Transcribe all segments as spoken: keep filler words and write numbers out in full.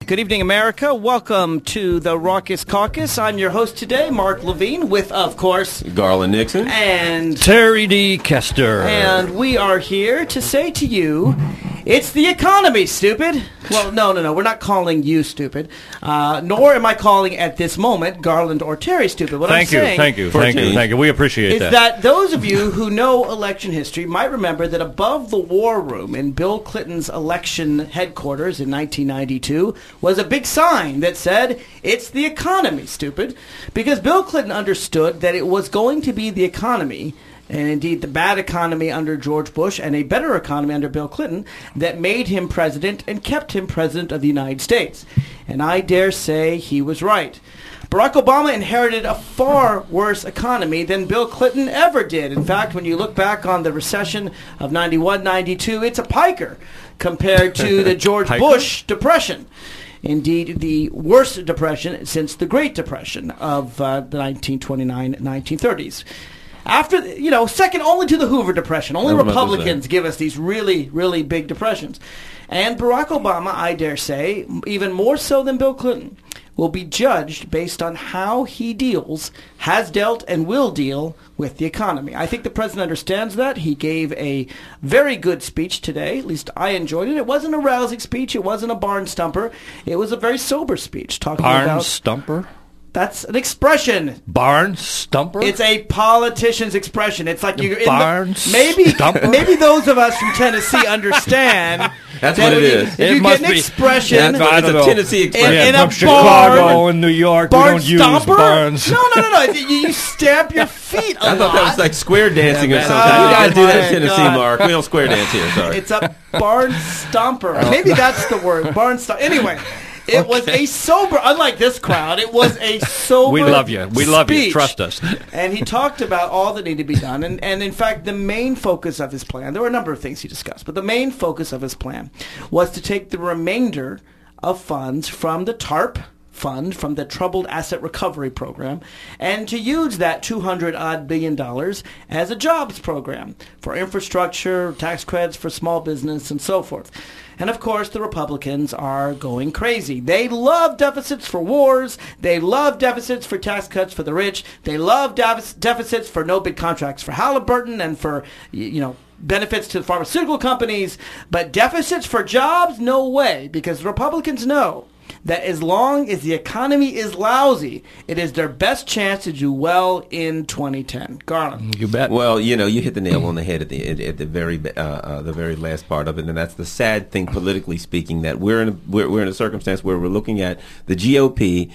Good evening, America. Welcome to the Raucous Caucus. I'm your host today, Mark Levine, with, of course, Garland Nixon and Terry D. Kester. And we are here to say to you, it's the economy, stupid. Well, no, no, no. We're not calling you stupid. Uh, nor am I calling at this moment Garland or Terry stupid. What thank I'm you, saying thank you, thank you, thank you. We appreciate is that. that those of you who know election history might remember that above the war room in Bill Clinton's election headquarters in nineteen ninety-two was a big sign that said, it's the economy, stupid. Because Bill Clinton understood that it was going to be the economy, and indeed the bad economy under George Bush and a better economy under Bill Clinton, that made him president and kept him president of the United States. And I dare say he was right. Barack Obama inherited a far worse economy than Bill Clinton ever did. In fact, when you look back on the recession of ninety-one ninety-two, it's a piker compared to the George Bush Depression. Indeed, the worst depression since the Great Depression of uh, the nineteen twenty-nine nineteen thirties. After, you know, second only to the Hoover Depression. Only Republicans give us these really, really big depressions. And Barack Obama, I dare say, even more so than Bill Clinton, will be judged based on how he deals, has dealt, and will deal with the economy. I think the president understands that. He gave a very good speech today. At least I enjoyed it. It wasn't a rousing speech. It wasn't a barn stumper. It was a very sober speech. Talking barn about stumper? That's an expression. Barn stumper? It's a politician's expression. It's like you're in barn the, maybe stumper? Maybe those of us from Tennessee understand. That's that what it you, is. If It you must get an be- expression, That's what, it's a Tennessee expression. In, yeah, in from a Chicago barn, and New York, barn we don't stomper? use barns. No, no, no, no. you, you stamp your feet a I thought lot. that was like square dancing Yeah, or man. something. Oh, you gotta do that my in Tennessee, God. Mark. We don't square dance here. Sorry. It's a barn stomper. Maybe that's the word. Barn stomper. Anyway. It was a sober, unlike this crowd, it was a sober We love you. We love you. speech. Trust us. And he talked about all that needed to be done. And, and in fact, the main focus of his plan, there were a number of things he discussed, but the main focus of his plan was to take the remainder of funds from the TARP fund, from the Troubled Asset Recovery Program, and to use that two hundred odd billion dollars as a jobs program for infrastructure, tax credits for small business, and so forth. And of course, the Republicans are going crazy. They love deficits for wars. They love deficits for tax cuts for the rich. They love defic- deficits for no bid contracts for Halliburton and for, you know, benefits to the pharmaceutical companies. But deficits for jobs? No way, because the Republicans know that as long as the economy is lousy, it is their best chance to do well in twenty ten. Garland. You bet. Well, you know, you hit the nail on the head at the at, at the very uh, uh, the very last part of it, and that's the sad thing, politically speaking, that we're in a, we're, we're in a circumstance where we're looking at the G O P.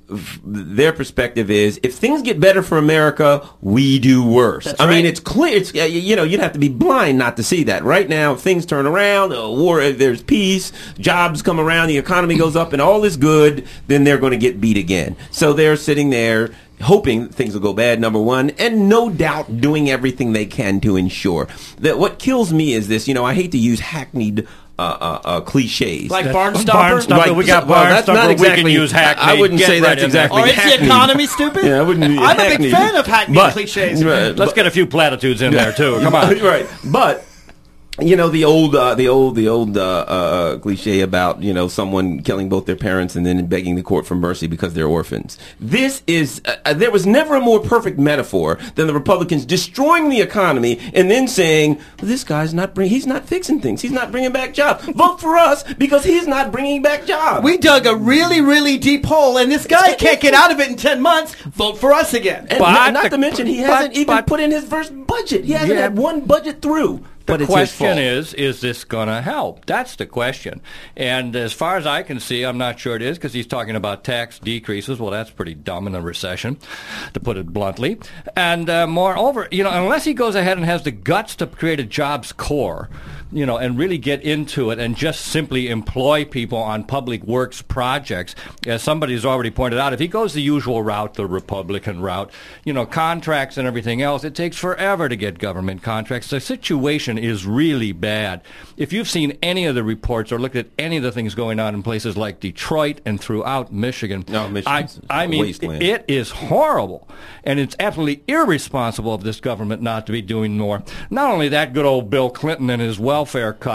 Their perspective is, if things get better for America, we do worse. That's I right. mean, it's clear. It's, you know, you'd have to be blind not to see that. Right now, if things turn around, uh, war, there's peace, jobs come around, the economy goes up, and all is good, then they're going to get beat again. So they're sitting there hoping things will go bad, number one, and no doubt doing everything they can to ensure that. What kills me is this, you know, I hate to use hackneyed Uh, uh, uh, cliches. Like That's- barn barn stomper? stomper. Like, we got well, barn that's stomper. not We exactly, can use hackney. I wouldn't Get say right that's in there. exactly Or is the hackneyed. economy stupid? Yeah, I wouldn't be I'm a big hackneyed. fan of hackneyed But- cliches. Right. Let's get a few platitudes in there, too. Come on. Right. But, you know, the old, uh, the old, the old uh, uh, cliche about, you know, someone killing both their parents and then begging the court for mercy because they're orphans. This is, uh, there was never a more perfect metaphor than the Republicans destroying the economy and then saying, well, this guy's not bring, he's not fixing things. He's not bringing back jobs. Vote for us because he's not bringing back jobs. We dug a really, really deep hole, and this guy can't get out of it in ten months. Vote for us again. And But not, not the- to mention, he but- hasn't even but- put in his first budget. He hasn't Yeah. had one budget through. The But it's his question fault. is, is this going to help? That's the question. And as far as I can see, I'm not sure it is, because he's talking about tax decreases. Well, that's pretty dumb in a recession, to put it bluntly. And uh, moreover, you know, unless he goes ahead and has the guts to create a jobs corps, you know, and really get into it and just simply employ people on public works projects, as somebody's already pointed out, if he goes the usual route, the Republican route, you know, contracts and everything else, it takes forever to get government contracts. The situation is really bad. If you've seen any of the reports or looked at any of the things going on in places like Detroit and throughout Michigan, No, Michigan's I, I a mean, wasteland. it is horrible. And it's absolutely irresponsible of this government not to be doing more. Not only that, good old Bill Clinton and his welfare cut,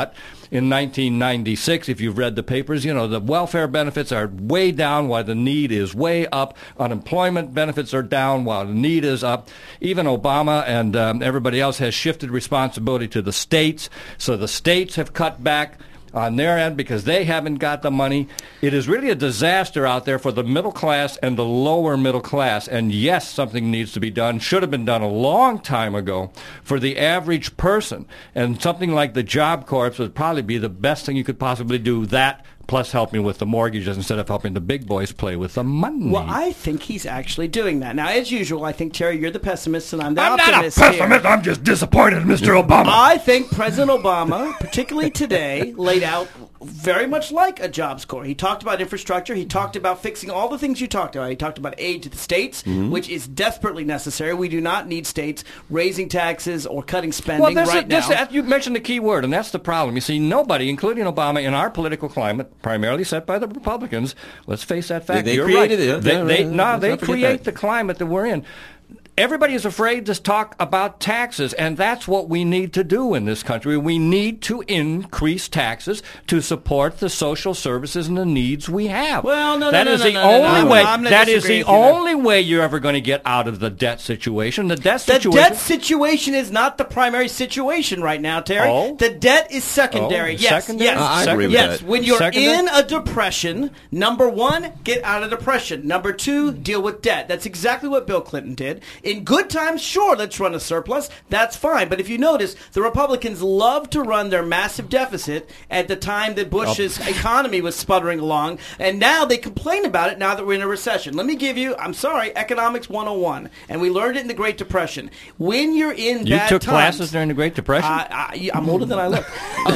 in nineteen ninety-six. If you've read the papers, you know, the welfare benefits are way down while the need is way up. Unemployment benefits are down while the need is up. Even Obama and um, everybody else has shifted responsibility to the states. So the states have cut back on their end because they haven't got the money. It is really a disaster out there for the middle class and the lower middle class. And yes, something needs to be done. Should have been done a long time ago for the average person. And something like the Job Corps would probably be the best thing you could possibly do. That plus helping with the mortgages instead of helping the big boys play with the money. Well, I think he's actually doing that. Now, as usual, I think, Terry, you're the pessimist and I'm the I'm optimist not a pessimist. here. I'm just disappointed, Mister Obama. I think President Obama, particularly today, laid out very much like a Jobs Corps. He talked about infrastructure. He talked about fixing all the things you talked about. He talked about aid to the states, mm-hmm. which is desperately necessary. We do not need states raising taxes or cutting spending well, right a, now. This, you mentioned the key word, and that's the problem. You see, nobody, including Obama, in our political climate, primarily set by the Republicans, let's face that fact. They, they You're created right. it. They, yeah, they, yeah, no, they create that. the climate that we're in. Everybody is afraid to talk about taxes, and that's what we need to do in this country. We need to increase taxes to support the social services and the needs we have. Well, no, no, that no, is no, the no, no, only no, way. I'm gonna That is disagree the with you there. only way you're ever going to get out of the debt situation. The debt The situation. debt situation is not the primary situation right now, Terry. Oh? The debt is secondary. Oh, yes, secondary? yes, Uh, I agree with yes. that. When you're Secondary? in a depression, number one, get out of depression. Number two, deal with debt. That's exactly what Bill Clinton did. In good times, sure, let's run a surplus. That's fine. But if you notice, the Republicans love to run their massive deficit at the time that Bush's Oh. economy was sputtering along, and now they complain about it now that we're in a recession. Let me give you, I'm sorry, Economics one oh one, and we learned it in the Great Depression. When you're in You bad took times, classes during the Great Depression? I, I, I'm older than I look.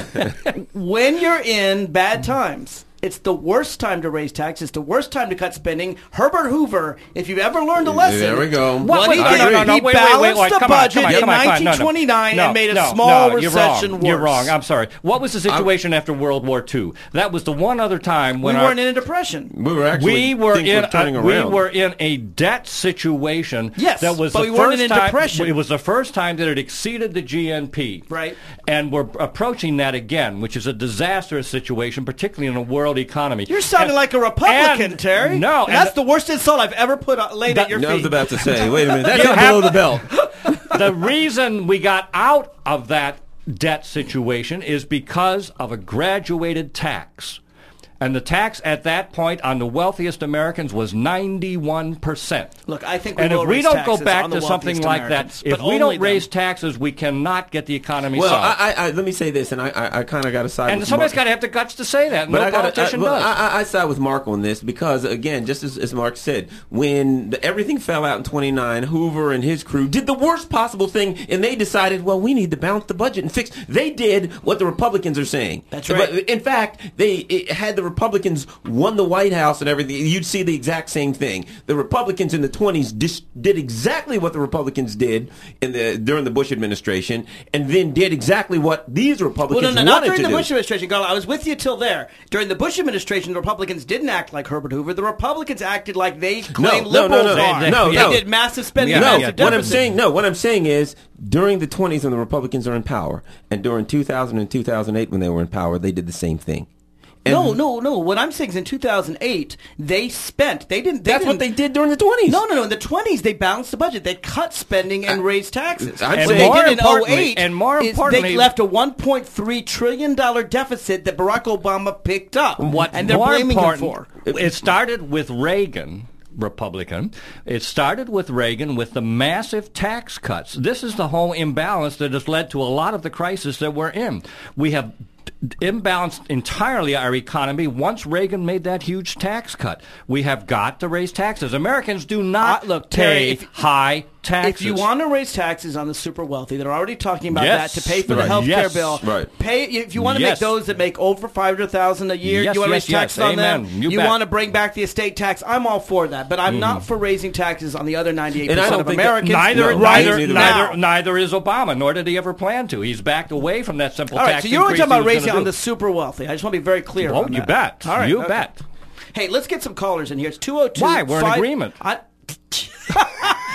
When you're in bad times, it's the worst time to raise taxes. It's the worst time to cut spending. Herbert Hoover, if you've ever learned a lesson, There we go. what What he was- did, no, no, no, he wait, wait, wait, balanced wait, the come on, budget come on, in come on, come on, no, no. nineteen twenty-nine No, and made a no, small no, you're recession wrong. worse. You're wrong. I'm sorry. What was the situation after World War Two? That was the one other time We when our, weren't in a depression. We were actually we were things in were turning a, we around. were in a debt situation. Yes, that was but the we weren't first in a time. depression. It was the first time that it exceeded the G N P. Right. And we're approaching that again, which is a disastrous situation, particularly in a world economy. You're sounding And- like a Republican, and- Terry. No, And that's and- the worst insult I've ever put on, laid That- at your No, I was feet. about to say, wait a minute, that's You not have- below the belt. The reason we got out of that debt situation is because of a graduated tax. And the tax at that point on the wealthiest Americans was ninety-one percent. Look, I think we And will if we raise don't go taxes back on the to something wealthiest like Americans, that, if but we only don't them. raise taxes, we cannot get the economy Well, solved. I, I, I, let me say this, and I, I, I kind of got to side and with somebody's Mark. got to have the guts to say that. But No I gotta, politician I, well, does. I, I, I side with Mark on this because, again, just as, as Mark said, when the, everything fell out in twenty-nine, Hoover and his crew did the worst possible thing, and they decided, well, we need to balance the budget and fix. They did what the Republicans are saying. That's right. But in fact, they it, had the Republicans won the White House and everything, you'd see the exact same thing. The Republicans in the twenties dis- did exactly what the Republicans did in the during the Bush administration, and then did exactly what these Well, Republicans no, no, not wanted during to the do. Bush administration, Carl. I was with you till there. During the Bush administration, the Republicans didn't act like Herbert Hoover. The Republicans acted like they claim no, no, liberals no, are. no, they no. did massive spending, Yeah, No, massive what I'm deficit. saying, no, what I'm saying is during the twenties when the Republicans are in power, and during two thousand and two thousand eight when they were in power, they did the same thing. And No, no, no. What I'm saying is in two thousand eight, they spent. They didn't. They that's didn't, what they did during the twenties. No, no, no. In the twenties, they balanced the budget. They cut spending and I- raised taxes. I'm what saying- they more did in oh importantly- eight and more is importantly- they left a one point three trillion dollars deficit that Barack Obama picked up. What and they're more blaming him important, for. it started with Reagan, Republican. It started with Reagan with the massive tax cuts. This is the whole imbalance that has led to a lot of the crisis that we're in. We have imbalanced entirely our economy once Reagan made that huge tax cut. We have got to raise taxes. Americans do not Uh, look, Terry, pay if- high taxes. If you want to raise taxes on the super wealthy, they're already talking about Yes. that to pay for Right. the health care Yes. bill. Right. Pay if you want to Yes. make those that make over five hundred thousand a year. Yes, you want to yes, raise taxes yes. on them. Amen. You bet. want to bring back the estate tax. I'm all for that, but I'm not for raising taxes on the other ninety-eight And I percent don't of think that- Americans. Neither, No, right neither, neither- now. neither, neither is Obama, nor did he ever plan to. He's backed away from that simple All right, tax so you're only increase talking about he was raising gonna on do. the super wealthy. I just want to be very clear. Oh, on you that. bet. All right, You okay. bet. Hey, let's get some callers in here. It's two oh two. Why? We're in agreement. I,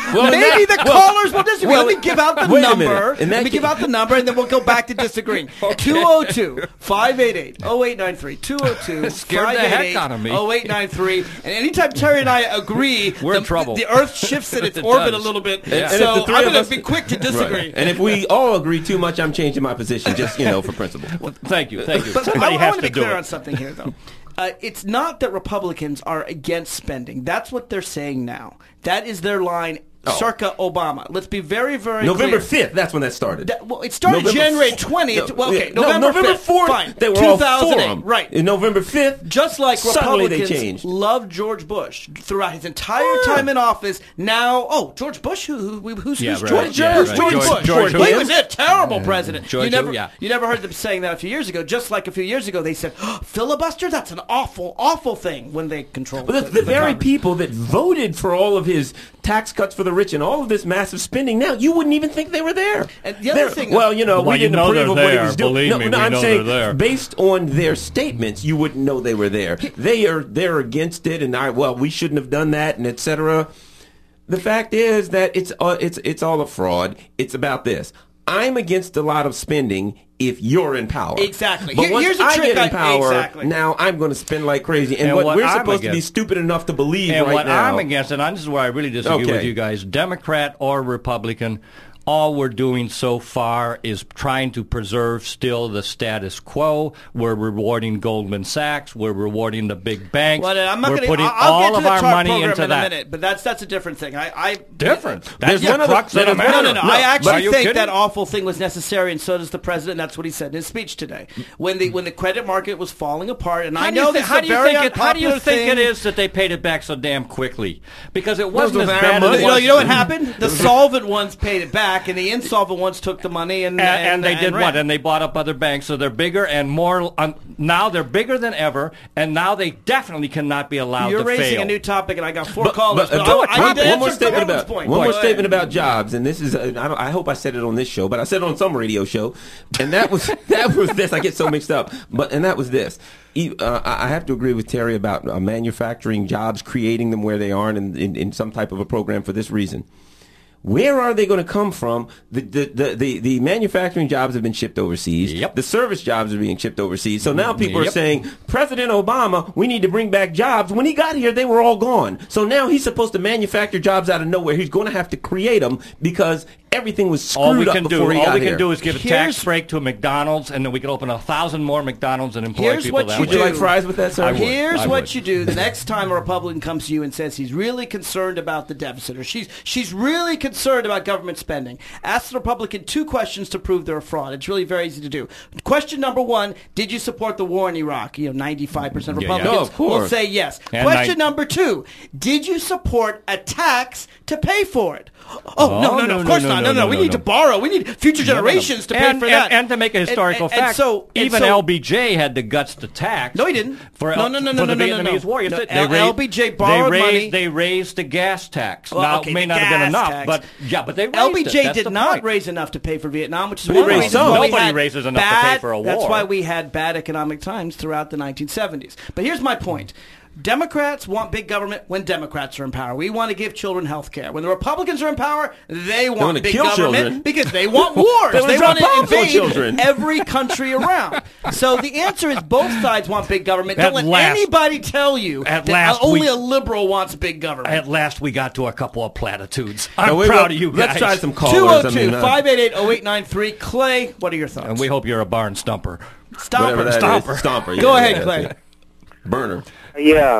Well, maybe that- the well, callers will disagree. well, Let me give out the wait a number. minute. In that Let me give ca- out the number, and then we'll go back to disagreeing. two oh two, five eight eight, oh eight nine three. two oh two, Scared the heck out of me. oh eight nine three. And anytime Terry and I agree, We're the, in trouble. The Earth shifts in its It orbit does. a little bit. And- and if so the three I'm of going us- to be quick to disagree. Right. And if we all agree too much, I'm changing my position, just, you know, for principle. Well, thank you, thank you. But Somebody I, I has want to to be do clear it. on something here, though. Uh, it's not that Republicans are against spending. That's what they're saying now. That is their line, Oh. circa Obama. Let's be very, very November clear. fifth, that's when that started. That, well, it started November January f- twentieth. No, well, okay, yeah, no, November, November fifth. fourth, Fine. they were all for two thousand eight. him. Right. In November fifth, Just like suddenly they Republicans changed. loved George Bush throughout his entire Yeah. time in office. Now, oh, George Bush? Who, who, who's, Yeah, who's right. George? Yeah, Who's right. George, George- Bush? George Well, he Bush. was a terrible president. George you never, who, yeah. you never heard them saying that a few years ago. Just like a few years ago, they said oh, filibuster. That's an awful, awful thing when they control. But the, the very people that voted for all of his tax cuts for the rich and all of this massive spending now, you wouldn't even think they were there. And the other They're- thing- well, you know, Well, we you didn't know approve they're of what he there. was doing. Believe no, me, no, we I'm know saying they're there. based on their statements, you wouldn't know they were there. They are they're against it, and I well, we shouldn't have done that, and et cetera. The fact is that it's uh, it's it's all a fraud. It's about this. I'm against a lot of spending if you're in power. Exactly. But Here- once here's a I trick get in I- power, exactly. now I'm going to spend like crazy. And, And what, what we're I'm supposed to be against- stupid enough to believe And right what now. I'm against, and this is where I really disagree Okay. with you guys, Democrat or Republican, all we're doing so far is trying to preserve still the status quo. We're rewarding Goldman Sachs. We're rewarding the big banks. Well, I'm not we're gonna, putting I'll, I'll all get to of the our TARP money program into in that. a minute, but that's that's a different thing. I, I Different. There's That's the one other- crux of the there's one No, matter. no, no. No. I Are actually you think kidding? that awful thing was necessary, and so does the president. And that's what he said in his speech today. When the when the credit market was falling apart, and How I do you know thi- this how is do a you very think it, how do you unpopular think it thing. is that they paid it back so damn quickly? Because it wasn't Those as are bad their as it money. You know, was. you know what happened? The solvent ones paid it back, and the insolvent ones took the money and And, and they did ran. what? And they bought up other banks, so they're bigger and more. Um, now they're bigger than ever, and now they definitely cannot be allowed You're to raising fail. a new topic, and I got four But- callers. but, uh, but do I, it. I need to one answer more statement Corbin's about point. one more Go statement ahead. about jobs, and this is uh, I, don't, I hope I said it on this show, but I said it on some radio show, and that was that was this. I get so mixed up, but and that was this. E- Uh, I I have to agree with Terry about uh, manufacturing jobs, creating them where they aren't, in, in, in some type of a program for this reason. Where are they going to come from? The, the the the the manufacturing jobs have been shipped overseas. Yep. The service jobs are being shipped overseas. So now people are Yep. saying, President Obama, we need to bring back jobs. When he got here, they were all gone. So now he's supposed to manufacture jobs out of nowhere. He's going to have to create them because everything was screwed all we up can do, before he all got we here. can do is give a Here's- tax break to a McDonald's, and then we can open a thousand more McDonald's and employ Here's people what that you Would way. you do. like fries with that, sir? I would. Here's I what would. you do. The next time a Republican comes to you and says he's really concerned about the deficit, or she's she's really concerned about government spending, ask the Republican two questions to prove they're a fraud. It's really very easy to do. Question number one: did you support the war in Iraq? You know, ninety-five percent of Yeah, yeah. Republicans No, of will course. say yes. And Question nine- number two: did you support a tax to pay for it? Oh, no, no, no, no, of course no, not. no, No, no, no, we no, need no. to borrow. We need future generations to pay and, for and, that. and to make a historical And- and- and fact, so- and even so- L B J had the guts to tax. No, he didn't. For No, no, no, for no, the no, no, no, Vietnamese no. War. Yes, No, they L- raised- L B J borrowed they raised, money. They raised the gas tax. Well, now, okay, it may the not have been gas enough, tax. but yeah, but they raised L B J it. That's did the not point. raise enough to pay for Vietnam, which is But he one of the raised reasons some. why we Nobody had raises enough to bad, pay for a That's war. why we had bad economic times throughout the nineteen seventies. But here's my point. Democrats want big government when Democrats are in power. We want to give children health care. When the Republicans are in power, they want wanna big kill government children. because they want wars. They wanna they drop want to bombs on invade children. every country around. So the answer is both sides want big government. At Don't let last- anybody tell you at that last only we- a liberal wants big government. At last, we got to a couple of platitudes. Now, I'm wait, proud let- of you guys. Let's try some two callers. oh I two, mean, uh, five eight eight, oh eight nine three. Clay, what are your thoughts? And we hope you're a barn stumper. whatever Stomper. that is. Stomper. Stomper. Go yeah, ahead, yeah, Clay. yeah. Burner. Yeah.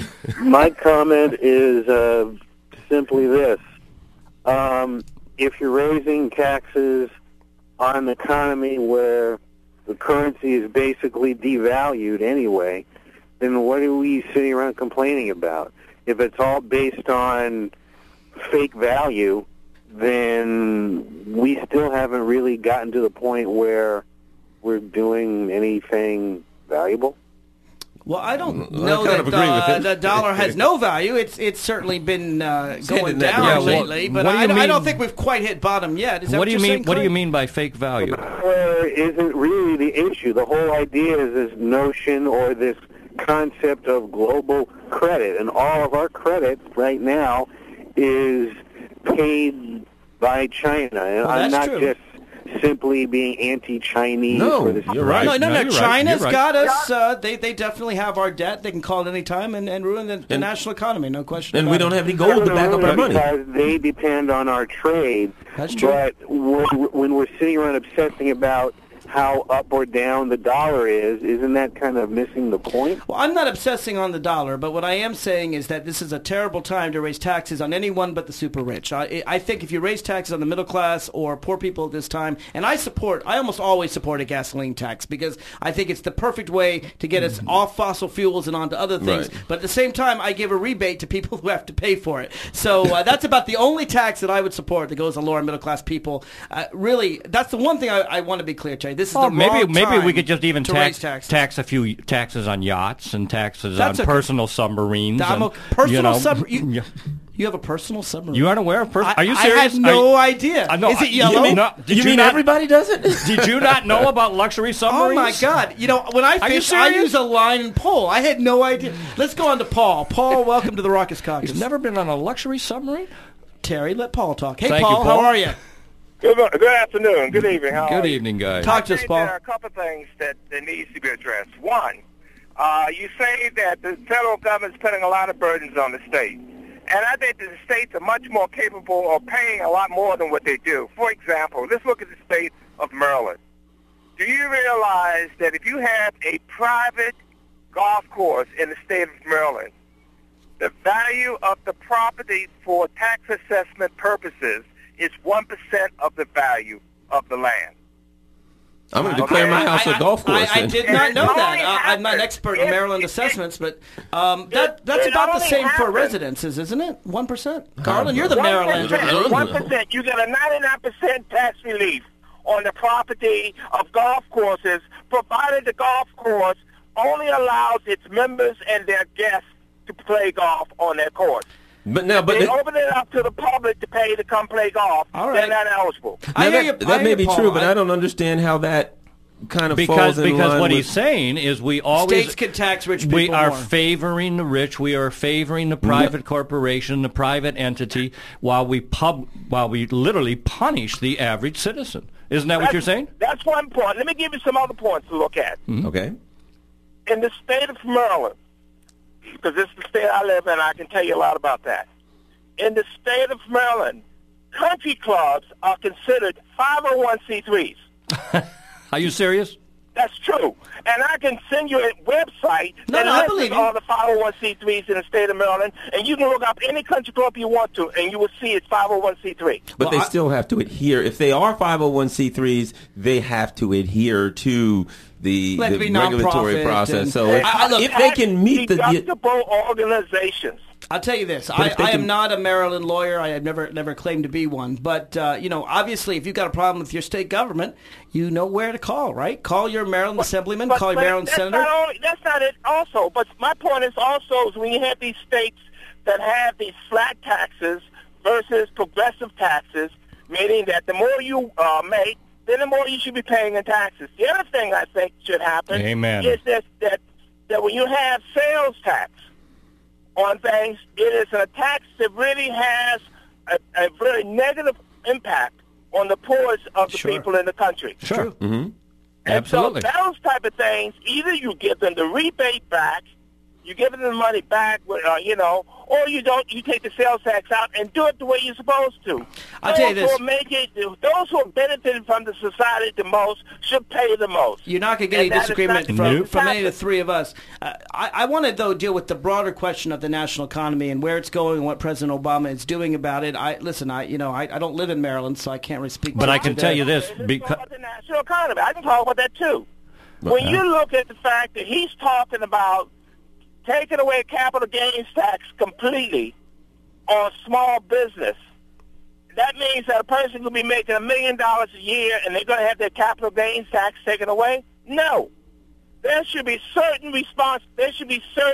My comment is uh, simply this. Um, if you're raising taxes on an economy where the currency is basically devalued anyway, then what are we sitting around complaining about? If it's all based on fake value, then we still haven't really gotten to the point where we're doing anything valuable. Well, I don't I know kind that of agree with uh, it. the dollar has no value. It's it's certainly been uh, going headed that down direction. lately, Yeah, but what do I, you I don't mean- think we've quite hit bottom yet. Is that What do you you're mean? saying, What do Clay? you mean by fake value? Power isn't really the issue. The whole idea is this notion or this concept of global credit, and all of our credit right now is paid by China. And Well, I'm that's not true. just simply being anti-Chinese. No, for this you're right. No, no, No, no. you're right. China's You're right. got us. Uh, they they definitely have our debt. They can call it any time and, and ruin the, the And- national economy. No question. And about we it. don't have any gold to back up our money. Because they depend on our trade. That's true. But when when we're sitting around obsessing about how up or down the dollar is, isn't that kind of missing the point? Well, I'm not obsessing on the dollar, but what I am saying is that this is a terrible time to raise taxes on anyone but the super rich. I, I think if you raise taxes on the middle class or poor people at this time, and I support, I almost always support a gasoline tax because I think it's the perfect way to get us off fossil fuels and onto other things. Right. But at the same time, I give a rebate to people who have to pay for it. So uh, that's about the only tax that I would support that goes to lower middle class people. Uh, really, that's the one thing I, I want to be clear, Terry. This is Well, the maybe wrong maybe time we could just even to tax raise taxes. tax a few taxes on yachts and taxes That's on okay. personal submarines. I'm a and, personal you know, submarine. yeah. You have a personal submarine. You aren't aware of personal? I- Are you I serious? had no Are you- idea. I know. Is it You yellow? mean, no, did you, mean not, everybody does it? Did you not know about luxury Oh submarines? my God! You know, when I Are you fish, I serious? use a line and pole. I had no idea. Let's go on to Paul. Paul, welcome to the Raucous Caucus. You've never been on a luxury submarine? Terry, let Paul talk. Hey, Thank you, Paul, Paul. how are you? Good, mo- good afternoon. Good evening. How Good are you? evening, guys. Talk to I us, think Paul. there are a couple of things that, that needs to be addressed. One, uh, you say that the federal government is putting a lot of burdens on the state. And I think that the states are much more capable of paying a lot more than what they do. For example, let's look at the state of Maryland. Do you realize that if you have a private golf course in the state of Maryland, the value of the property for tax assessment purposes is one percent of the value of the land? I'm going to declare my house I, a golf course. I, I then. did not know It that. only Uh, I'm not an happens expert in if- Maryland if- assessments, but um, that that's it about the only same for happens- residences, isn't it? One percent. Garland, you're the One Marylander. percent. One percent. You get a ninety-nine percent tax relief on the property of golf courses, provided the golf course only allows its members and their guests to play golf on their course. But now, but They it- open it up to the public to pay to come play golf. All They're right. not eligible. I now hear that, you- that I may hear be Paul. true, but I- I don't understand how that kind of Because falls in because line what with, he's saying is we always States can tax rich people we are more. favoring the rich. We are favoring the private corporation, the private entity, while we pub while we literally punish the average citizen. Isn't that what That's- you're saying? That's one point. Let me give you some other points to look at. Okay. In the state of Maryland, because this is the state I live in, I can tell you a lot about that. In the state of Maryland, country clubs are considered five oh one c threes. Are you serious? That's true. And I can send you a website No, that no, I lists believe you. all the five oh one c threes in the state of Maryland, and you can look up any country club you want to, and you will see it's five oh one c three. But Well, they I- still have to adhere. If they are five oh one c threes, they have to adhere to the, Let the it be regulatory nonprofit process. and- So I- if, I- look, if they can meet the... deductible organizations. I'll tell you this. But I, if they I am can- not a Maryland lawyer. I have never never claimed to be one. But, uh, you know, obviously, if you've got a problem with your state government, you know where to call, right? Call your Maryland assemblyman, But- call your but Maryland that's senator. Not only, that's not it also. But my point is also is when you have these states that have these flat taxes versus progressive taxes, meaning that the more you uh, make, then the more you should be paying in taxes. The other thing I think should happen Amen. is that, that, that when you have sales tax on things, it is a tax that really has a, a very negative impact on the poorest of the Sure. people in the country. Sure. And Absolutely. so those type of things, either you give them the rebate back, you give them the money back, uh, you know, or you don't. You take the sales tax out and do it the way you're supposed to. I'll tell you Those this. who are making, those who are benefiting from the society the most should pay the most. You're not going to get And any that is disagreement not- from, Nope. from any of the three of us. Uh, I, I want to, though, deal with the broader question of the national economy and where it's going and what President Obama is doing about it. I Listen, I you know, I, I don't live in Maryland, so I can't really speak But to I it can today. tell you this. Let's talk Because, about the national economy. I can talk about that too. When Okay. you look at the fact that he's talking about taking away capital gains tax completely on small business, that means that a person will be making a million dollars a year and they're going to have their capital gains tax taken away? No. There should be certain response. There should be certain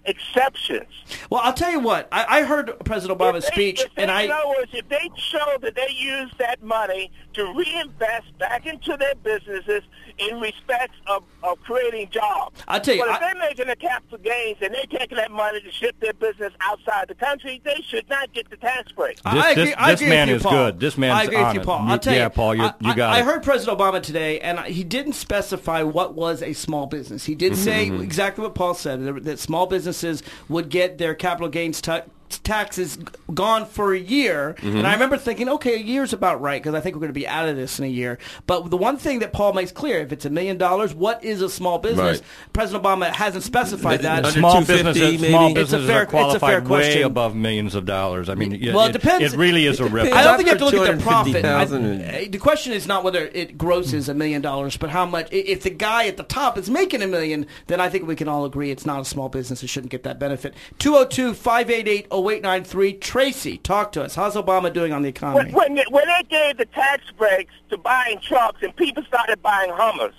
exceptions. Well, I'll tell you what. I, I heard President Obama's If they- speech, if they, and I. in other words, if they show that they use that money to reinvest back into their businesses in respect of, of creating jobs. I'll tell you, But if I- they're making the capital gains and they're taking that money to ship their business outside the country, they should not get the tax break. This- I agree, this- I this agree man with you, is Paul. good. This man's I agree with on you, it. Paul. You- I'll tell yeah, you, Paul, you- I, you got I, it. I heard President Obama today, and I- he didn't specify what was a small business. He did say exactly what Paul said, that, that small businesses would get their capital gains tax taxes g- gone for a year. Mm-hmm. And I remember thinking, okay, a year's about right, because I think we're going to be out of this in a year. But the one thing that Paul makes clear, if it's a million dollars, what is a small business? Right. President Obama hasn't specified that. Under Small two fifty businesses, maybe? small It's a businesses fair- are it's a fair qualified way question. above millions of dollars. I mean, yeah, Well, it it, depends. It really is a rip. I don't think you have for to look at the profit. I, two hundred fifty thousand I- the question is not whether it grosses a million dollars, but how much. i- If the guy at the top is making a million, then I think we can all agree it's not a small business. It shouldn't get that benefit. two oh two, five eight eight, oh eight nine three. Tracy, talk to us. How's Obama doing on the economy? When, when, they, when they gave the tax breaks to buying trucks and people started buying Hummers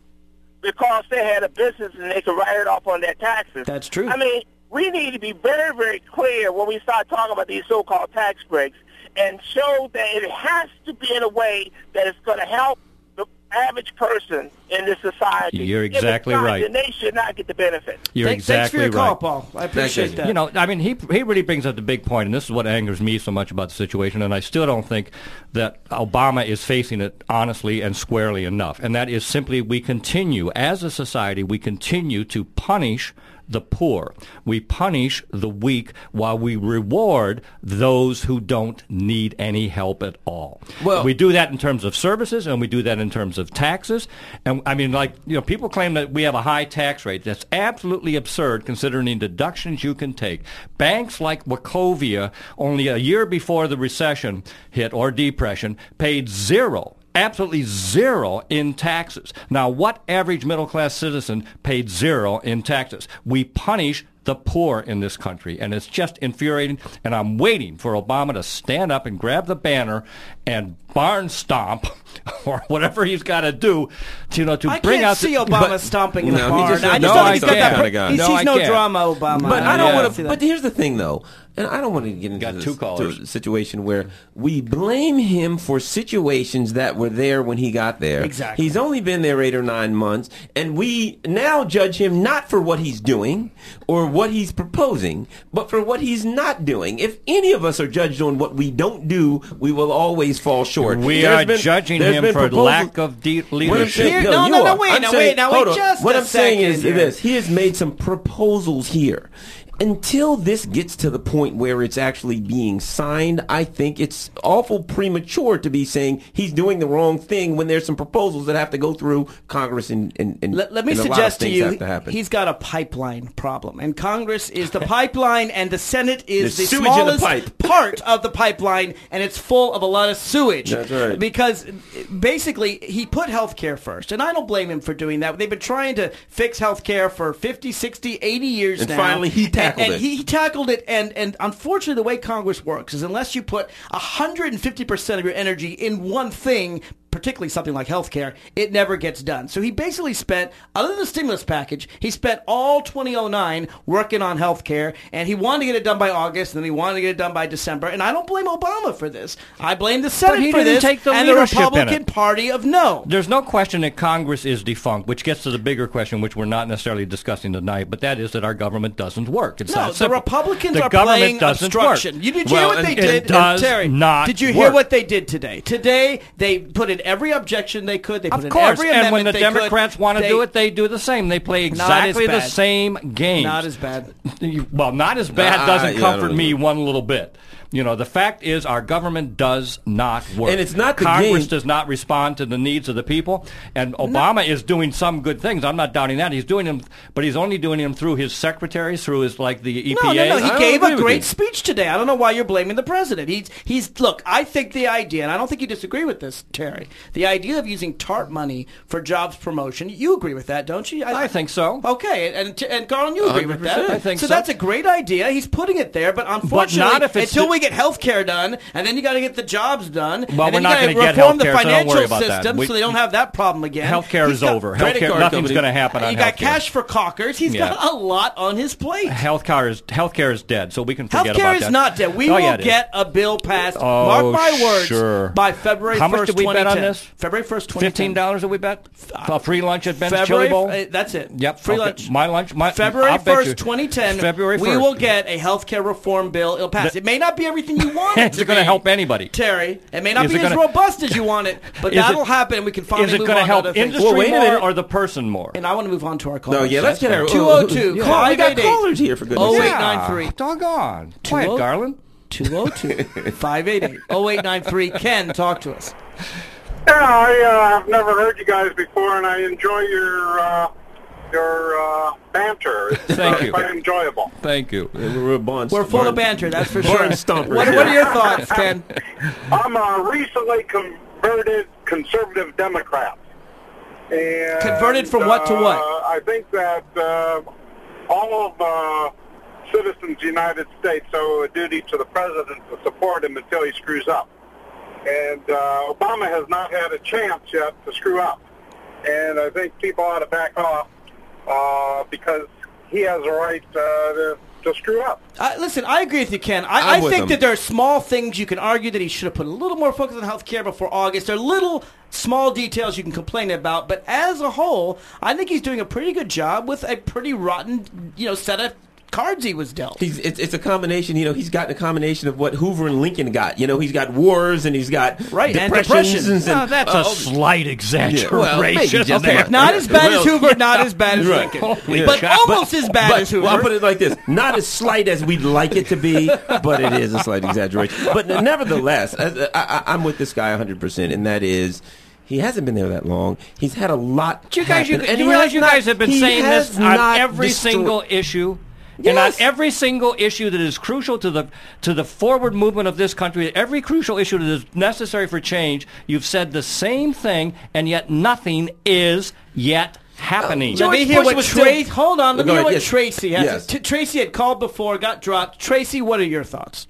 because they had a business and they could write it off on their taxes. That's true. I mean, we need to be very, very clear when we start talking about these so-called tax breaks and show that it has to be in a way that it's going to help the average person in this society. You're If it's exactly not, right. then they should not get the benefit. You're Thanks- exactly Thanks for your right. call, Paul. I appreciate you. that. You know, I mean, he he really brings up the big point, and this is what angers me so much about the situation, and I still don't think that Obama is facing it honestly and squarely enough, and that is simply we continue, as a society, we continue to punish the poor. We punish the weak while we reward those who don't need any help at all. Well- we do that in terms of services, and we do that in terms of taxes. And I mean, like, you know, people claim that we have a high tax rate. That's absolutely absurd considering the deductions you can take. Banks like Wachovia, only a year before the recession hit or depression, paid zero. Absolutely zero in taxes. Now, what average middle-class citizen paid zero in taxes? We punish the poor in this country, and it's just infuriating. And I'm waiting for Obama to stand up and grab the banner and barn stomp, or whatever he's got to do, to, you know, to I bring can't out. see the, Obama but- stomping in the No, he barn. just- I just no, don't I think he's got can't. that. Kinda guy. He No, sees I no can't. drama, Obama. But I don't Yeah. want see to. that. But here's the thing, though, and I don't want to get into Got this two callers. to a situation where we blame him for situations that were there when he got there. Exactly. He's only been there eight or nine months, and we now judge him not for what he's doing or what he's proposing, but for what he's not doing. If any of us are judged on what we don't do, we will always fall short. we There's are been- judging there's him been for proposals- lack of deep What I'm leadership. saying- Here- no, you no, no, are. wait, I'm now, saying- wait, now, hold wait, on. just What a I'm saying second is here. this: he has made some proposals here. Until this gets to the point where it's actually being signed, I think it's awful premature to be saying he's doing the wrong thing when there's some proposals that have to go through Congress and, and, and, Let, let me and a lot of suggest to things you, have to happen. he's got a pipeline problem, and Congress is the pipeline, and the Senate is There's the sewage in the smallest pipe. part of the pipeline, and it's full of a lot of sewage. That's right. Because basically, he put health care first, and I don't blame him for doing that. They've been trying to fix health care for fifty, sixty, eighty years And now. finally he tackled and, it. And he tackled it, and, and unfortunately, the way Congress works is unless you put one hundred fifty percent of your energy in one thing, particularly something like healthcare, it never gets done. So he basically spent, other than the stimulus package, he spent all twenty oh nine working on healthcare, and he wanted to get it done by August, and then he wanted to get it done by December. And I don't blame Obama for this. I blame the Senate he for didn't this take the and the leadership in Republican it. Party of no. There's no question that Congress is defunct, which gets to the bigger question, which we're not necessarily discussing tonight, but that is that our government doesn't work. It's No, that the simple. Republicans the are government playing doesn't obstruction. Work. You did you Well, hear what they and- did, it does Terry? not Did you hear work. what they did today? Today they put in every objection they could. They put Of in course, every and amendment when the they Democrats could. want to They- do it, they do the same. They play exactly the bad. same game. Not as bad. Well, not as bad Nah, doesn't yeah, I comfort don't me know. one little bit. You know, the fact is our government does not work. And it's not the Congress game- does not respond to the needs of the people. And Obama is doing some good things. I'm not doubting that. He's doing them, but he's only doing them through his secretaries, through his, like, the E P A. No, no, no. He I don't gave agree a with great you. speech today. I don't know why you're blaming the president. He's, he's. Look, I think the idea, and I don't think you disagree with this, Terry. the idea of using TARP money for jobs promotion, you agree with that, don't you? I think so. Okay, and and Garland, you agree with that? I think so. so. That's a great idea. He's putting it there, but unfortunately, not if it's until the- we get health care done, and then you got to get the jobs done, Well, and we're then not you gonna got get to reform the healthcare, so don't financial worry about that. system We- so they don't have that problem again. Healthcare He's is got- over. credit Healthcare, card nothing's companies- going to happen on You got healthcare. cash for cockers. He's Yeah. got a lot on his plate. Healthcare is healthcare is dead, so we can forget Healthcare about is that. not dead. We Oh, will yeah, it is. get a bill passed. Oh, mark my words. sure. By February How much first, did we bet on twenty ten. this? February first, twenty ten. Fifteen dollars that we bet. A free lunch at Ben's February. Chili Bowl. uh, that's it. Yep, Free okay. lunch. My lunch. My February I'll bet you. first, twenty ten. February We first. will get a healthcare reform bill. It'll pass. The- it may not be everything you want it Is to it going to be, help anybody? Terry? It may not Is be it as gonna- robust as you want it, but Is it- that'll happen, and we can finally Is it move going to on help to other things. industry Well, wait a more minute. or the person more? And I want to move on to our No, callers. yeah, let's get our two oh two, Yeah. five We got eight eight. callers here for goodness Oh, sake. eight nine three. Doggone. Quiet, oh- Garland. two oh two, five eight eight, oh eight nine three. Ken, talk to us. Yeah, I, uh, I've never heard you guys before, and I enjoy your uh, your uh, banter. It's Thank uh, you. quite enjoyable. Thank you. We're, barn, We're full barn- of banter, that's for barn sure. stompers What, here. what are your thoughts, Ken? I'm a recently converted conservative Democrat. And, Converted from what to what? Uh, I think that uh, all of uh, citizens of the United States owe a duty to the president to support him until he screws up. And uh, Obama has not had a chance yet to screw up. And I think people ought to back off uh, because he has a right uh, to, to screw up. Uh, listen, I agree with you, Ken. I, I'm I with think him. that there are small things you can argue that he should have put a little more focus on health care before August. There are little small details you can complain about, but as a whole, I think he's doing a pretty good job with a pretty rotten, you know, set of cards he was dealt. He's, it's, it's a combination, you know, he's gotten a combination of what Hoover and Lincoln got. You know, he's got wars and he's got Right, and depressions. depressions. And, Oh, that's uh, a slight exaggeration. well, maybe just of that. that. Not as bad as Well, Hoover, not as bad as Right. Lincoln, Holy but cow. almost as bad but, as Hoover. well, I'll put it like this. Not as slight as we'd like it to be, but it is a slight exaggeration. But nevertheless, I, I, I'm with this guy one hundred percent, and that is he hasn't been there that long. He's had a lot Do you guys, you, happen, and you he realize has you not- guys have been he saying has this on not every destroyed- single issue? And on Yes. every single issue that is crucial to the to the forward movement of this country, every crucial issue that is necessary for change, you've said the same thing, and yet nothing is yet happening. Let me George hear Bush what was Tracy. still- Hold on. Let me Go hear ahead, what yes. Tracy has. Yes. T- Tracy had called before, got dropped. Tracy, what are your thoughts?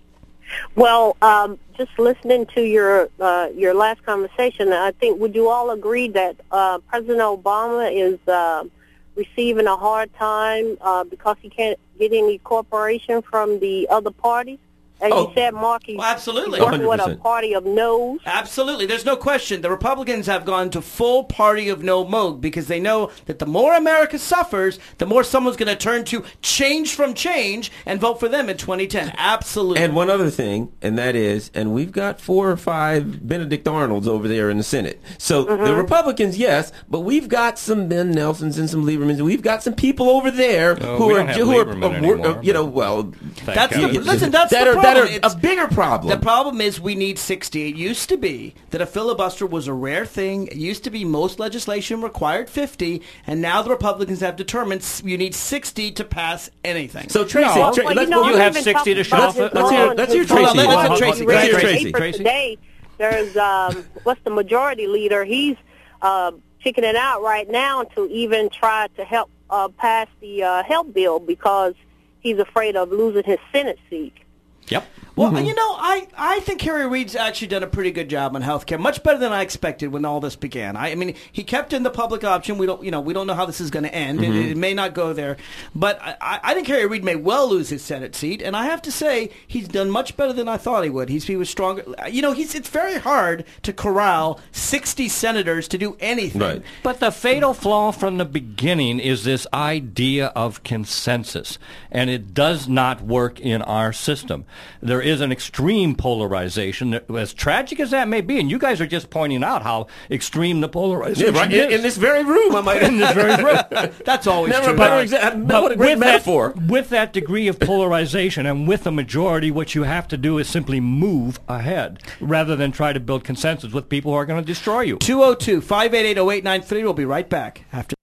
Well, um, just listening to your uh, your last conversation, I think would you all agree that uh, President Obama is uh, receiving a hard time uh, because he can't get any cooperation from the other parties? As Oh. you said, Mark, he's Well, absolutely. he's working with a one hundred percent. party of no's. Absolutely. There's no question. The Republicans have gone to full party of no moog because they know that the more America suffers, the more someone's going to turn to change from change and vote for them in twenty ten. Absolutely. And one other thing, and that is, and we've got four or five Benedict Arnolds over there in the Senate. So the Republicans, yes, but we've got some Ben Nelsons and some Liebermans, and we've got some people over there Oh, who we are, don't have who are, Lieberman uh, anymore, uh, you know, but- well, Thank That's the, God. listen, that's that the are problem. that are It's- a bigger problem. The problem is we need sixty. It used to be that a filibuster was a rare thing. It used to be most legislation required fifty, and now the Republicans have determined s- you need sixty to pass anything. So Tracy, No. Tra- Well, let's you, know, go. you I'm have even sixty to talking about shuffle. his Let's hear- law let's hear and his Tracy. law. Hold on, let's Well, hear Tracy. you Go read ahead, the Tracy. paper Tracy. Today, there's um, what's the majority leader? He's uh, chicking it out right now to even try to help uh, pass the uh, health bill because he's afraid of losing his Senate seat. Yep. Well, you know, I, I think Harry Reid's actually done a pretty good job on health care, much better than I expected when all this began. I, I mean, he kept in the public option. We don't, you know, we don't know how this is going to end. It, it may not go there, but I, I I think Harry Reid may well lose his Senate seat, and I have to say he's done much better than I thought he would. He's he was stronger. You know, he's it's very hard to corral sixty senators to do anything. Right. But the fatal flaw from the beginning is this idea of consensus, and it does not work in our system. There is an extreme polarization, as tragic as that may be, and you guys are just pointing out how extreme the polarization Yeah, right, is. in, in this very room, I might. In this very room. That's always Never true. a better exa- what a great with metaphor. That, with that degree of polarization and with the majority, what you have to do is simply move ahead rather than try to build consensus with people who are going to destroy you. two oh two, five eight eight, oh eight nine three. We'll be right back after.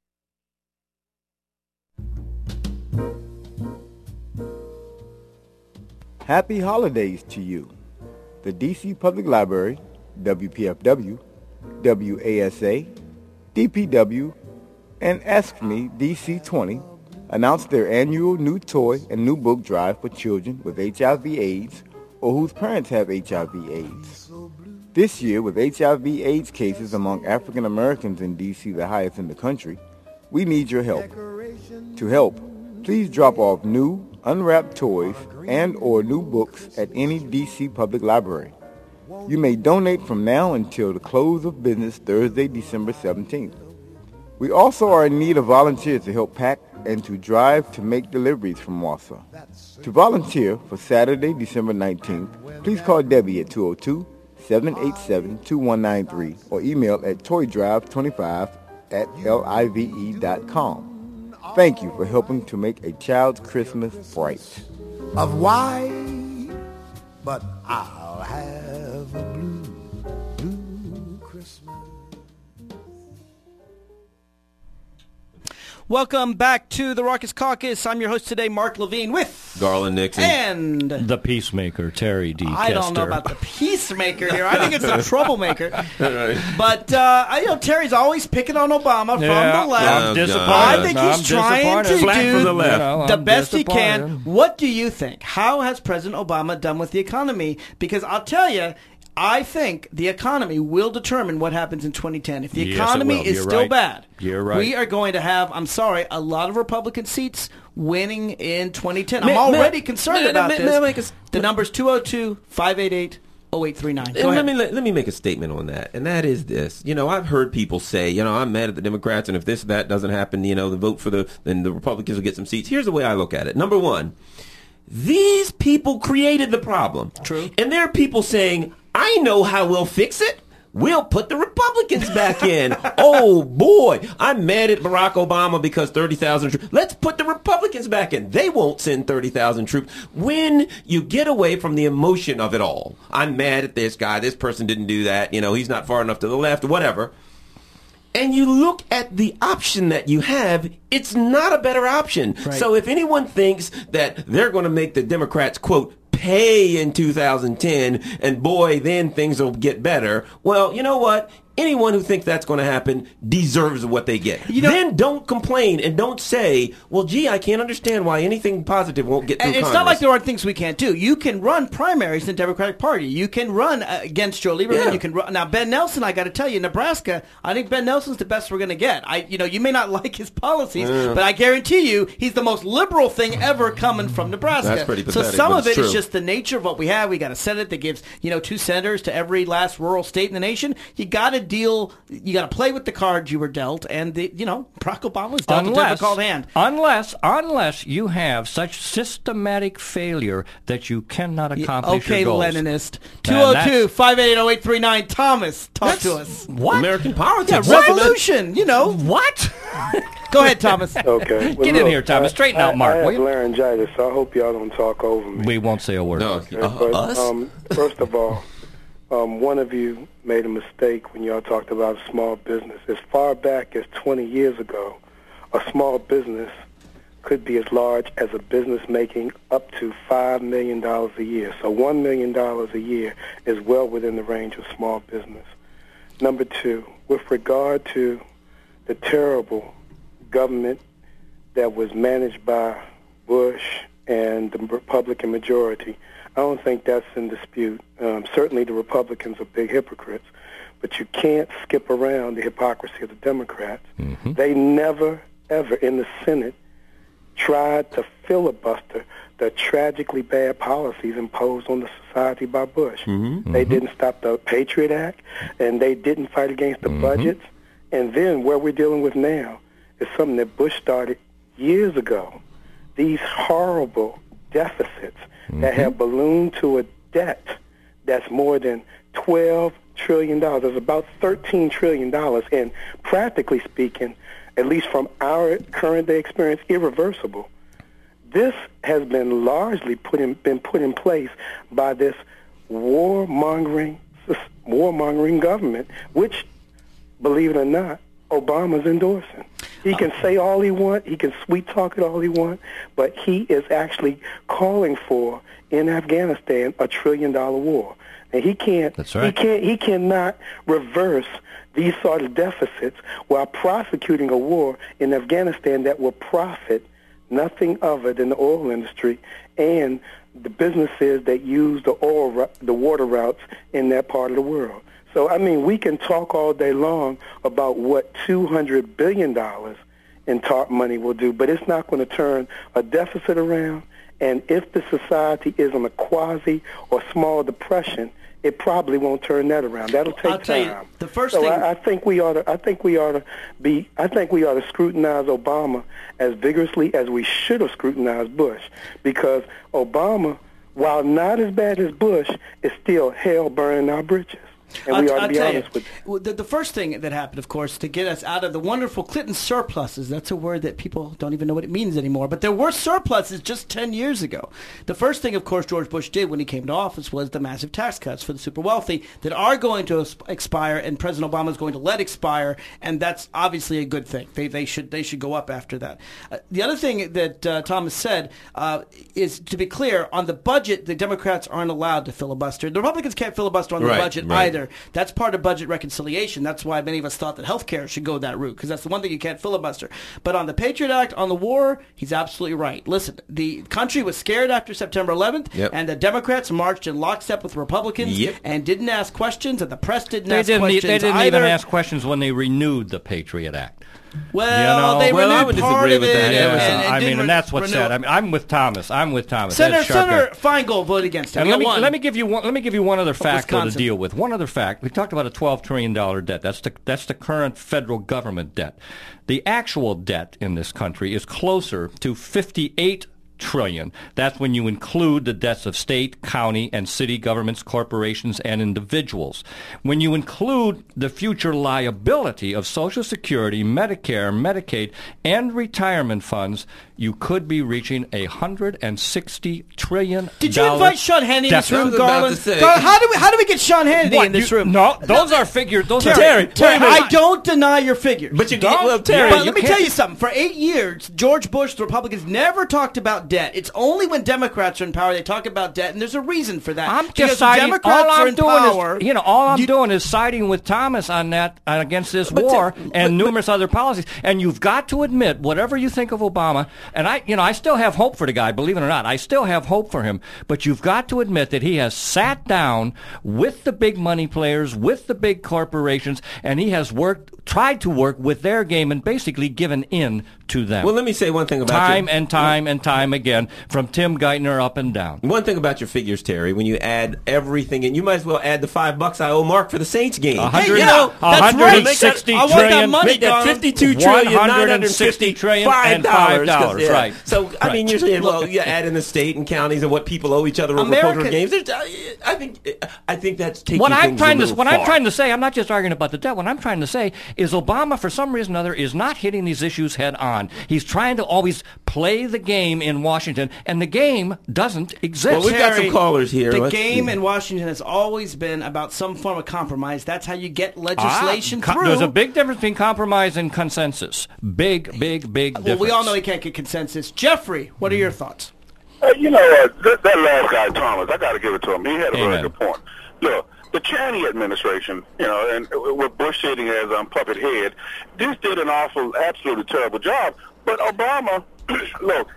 Happy holidays to you. The D C Public Library, W P F W, W A S A, D P W, and Ask Me D C twenty announced their annual new toy and new book drive for children with H I V AIDS or whose parents have H I V AIDS. This year, with H I V AIDS cases among African Americans in D C the highest in the country, we need your help. To help, please drop off new, unwrapped toys and or new books at any D C public library. You may donate from now until the close of business Thursday, December seventeenth. We also are in need of volunteers to help pack and to drive to make deliveries from Wausau. To volunteer for Saturday, December nineteenth, please call Debbie at two oh two, seven eight seven, two one nine three or email at toy drive twenty-five at live dot com. Thank you for helping to make a child's Christmas bright. Of white, but I'll have a blue, blue Christmas. Welcome back to the Raucous Caucus. I'm your host today, Mark Levine, with Garland Nixon. And the peacemaker, Terry D. I Kester. don't know about the peacemaker here. I think it's the troublemaker. Right. But uh, I know Terry's always picking on Obama yeah, from the left. I'm disappointed. I think no, he's I'm trying to Flat do from the, left. You know, the I'm best he can. What do you think? How has President Obama done with the economy? Because I'll tell you, I think the economy will determine what happens in twenty ten. If the yes, economy is You're still right. bad, You're right. we are going to have, I'm sorry, a lot of Republican seats winning in twenty ten. May, I'm already may, concerned may, about may, this. May I make a, the number's two oh two, five eight eight, oh eight three nine. Go let ahead. me let, let me make a statement on that, and that is this. You know, I've heard people say, you know, I'm mad at the Democrats, and if this that doesn't happen, you know, the vote for the then the Republicans will get some seats. Here's the way I look at it. Number one, these people created the problem. True. And there are people saying, I know how we'll fix it. We'll put the Republicans back in. Oh, boy, I'm mad at Barack Obama because thirty thousand troops. Let's put the Republicans back in. They won't send thirty thousand troops. When you get away from the emotion of it all, I'm mad at this guy. This person didn't do that. You know, he's not far enough to the left, whatever. And you look at the option that you have, it's not a better option. Right. So if anyone thinks that they're going to make the Democrats, quote, pay in two thousand ten, and boy, then things will get better. Well, you know what? Anyone who thinks that's going to happen deserves what they get. You know, then don't complain and don't say, well, gee, I can't understand why anything positive won't get through It's Congress. not like there aren't things we can't do. You can run primaries in the Democratic Party. You can run uh, against Joe Lieberman. Yeah. You can run. Now, Ben Nelson, I got to tell you, Nebraska, I think Ben Nelson's the best we're going to get. I, you know, you may not like his policies, yeah. but I guarantee you he's the most liberal thing ever coming from Nebraska. That's pretty pathetic, so some but of it it's is true. just the nature of what we have. We got a Senate that gives, you know, two senators to every last rural state in the nation. You got to deal, you got to play with the cards you were dealt, and, the, you know, Barack Obama's dealt a difficult hand. Unless, unless you have such systematic failure that you cannot accomplish okay, your goals. Leninist. two oh two, five eight eight, oh eight three nine. Thomas, talk to us. What? American politics. Yeah, revolution, you know. What? Go ahead, Thomas. Okay. Get in here, Thomas. Straighten out Mark, I, I will have you? laryngitis, so I hope y'all don't talk over me. We won't say a word. No, Okay, uh, but, us? Um, first of all, um, one of you made a mistake when y'all talked about small business. As far back as twenty years ago, a small business could be as large as a business making up to five million dollars a year. So one million dollars a year is well within the range of small business. Number two, with regard to the terrible government that was managed by Bush and the Republican majority, I don't think that's in dispute. Um, certainly the Republicans are big hypocrites, but you can't skip around the hypocrisy of the Democrats. Mm-hmm. They never, ever in the Senate tried to filibuster the tragically bad policies imposed on the society by Bush. Mm-hmm. They didn't stop the Patriot Act, and they didn't fight against the mm-hmm. budgets. And then what we're dealing with now is something that Bush started years ago, these horrible deficits mm-hmm. that have ballooned to a debt that's more than twelve trillion dollars. It's about thirteen trillion dollars, and practically speaking, at least from our current day experience, irreversible. This has been largely put in, been put in place by this warmongering, warmongering government, which, believe it or not, Obama's endorsing. He can say all he wants. He can sweet talk it all he wants. But he is actually calling for, in Afghanistan, a trillion dollar war. And he can't. That's right. He can't. He cannot reverse these sort of deficits while prosecuting a war in Afghanistan that will profit nothing other than the oil industry and the businesses that use the oil, the water routes in that part of the world. So, I mean, we can talk all day long about what two hundred billion dollars in TARP money will do, but it's not going to turn a deficit around. And if the society is on a quasi or small depression, it probably won't turn that around. That'll take I'll tell time. you, the first so thing I, I think we ought to. I think we ought to be. I think we ought to scrutinize Obama as vigorously as we should have scrutinized Bush, because Obama, while not as bad as Bush, is still hell burning our bridges. And I'll, we ought to I'll be tell honest you, with the, the first thing that happened, of course, to get us out of the wonderful Clinton surpluses, that's a word that people don't even know what it means anymore, but there were surpluses just ten years ago. The first thing, of course, George Bush did when he came to office was the massive tax cuts for the super wealthy that are going to expire, and President Obama is going to let expire, and that's obviously a good thing. They, they, should, they should go up after that. Uh, the other thing that uh, Thomas said uh, is, to be clear, on the budget, the Democrats aren't allowed to filibuster. The Republicans can't filibuster on the Right, budget right. either. That's part of budget reconciliation. That's why many of us thought that health care should go that route, because that's the one thing you can't filibuster. But on the Patriot Act, on the war, he's absolutely right. Listen, the country was scared after September eleventh, Yep. and the Democrats marched in lockstep with Republicans Yep. and didn't ask questions, and the press didn't They ask didn't, e- questions they didn't either. even ask questions when they renewed the Patriot Act. Well, You know, they well, I renewed would part disagree of with it. that. And, There was and, some- and I mean, didn't and that's what's renew said. it. I mean, I'm with Thomas. I'm with Thomas. Senator, Ed Sharpton. Senator Feingold voted against it. And We let got me, one. let me give you one. Let me give you one other fact though, to Wisconsin. deal with. One other fact. We talked about a twelve trillion dollar debt. That's the that's the current federal government debt. The actual debt in this country is closer to fifty-eight trillion. That's when you include the debts of state, county, and city governments, corporations, and individuals. When you include the future liability of Social Security, Medicare, Medicaid, and retirement funds, you could be reaching a hundred and sixty trillion. Did you invite Sean Hannity in this I room, was about Garland? to say. Garland, how do we how do we get Sean Hannity What, in this you- room? No, those are figures. Those Terry, are Terry, Terry, Wait a minute. I don't deny your figures. But you Don't- well, Terry, But you let me can't- tell you something. For eight years, George Bush, the Republicans, never talked about debt. It's only when Democrats are in power they talk about debt, and there's a reason for that. I'm Because just siding. Democrats All are I'm in doing power. is, you know, all I'm You- doing is siding with Thomas on that uh, against this But war Tim- and but- numerous other policies. And you've got to admit, whatever you think of Obama, and I, you know, I still have hope for the guy. Believe it or not, I still have hope for him. But you've got to admit that he has sat down with the big money players, with the big corporations, and he has worked, tried to work with their game, and basically given in to them. Well, let me say one thing about time your, and time and time again, from Tim Geithner up and down. One thing about your figures, Terry, when you add everything, and you might as well add the five bucks I owe Mark for the Saints game. A hundred, you know, a that's hundred right. and sixty I want that trillion. money, Make that Garland. fifty-two trillion, one nine hundred hundred sixty fifty trillion five and five dollars. dollars, right. So, I Right. mean, you're saying, well, you add in the state and counties and what people owe each other over America- cultural games. There's, uh, I think, I think that's taking What I'm things trying a to little what far. I'm trying to say, I'm not just arguing about the debt. What I'm trying to say is Obama, for some reason or other, is not hitting these issues head on. He's trying to always play the game in Washington, and the game doesn't exist. Well, we've got some callers here. The Let's game see. in Washington has always been about some form of compromise. That's how you get legislation Ah, co- through. There's a big difference between compromise and consensus. Big, big, big well, difference. we all know he can't get consensus. Jeffrey, what are your thoughts? Uh, you know, uh, that, that last guy, Thomas, I got to give it to him. He had a Amen. very good point. Look, the Cheney administration, you know, and with Bush sitting as um, puppet head, this did an awful, absolutely terrible job. But Obama, look,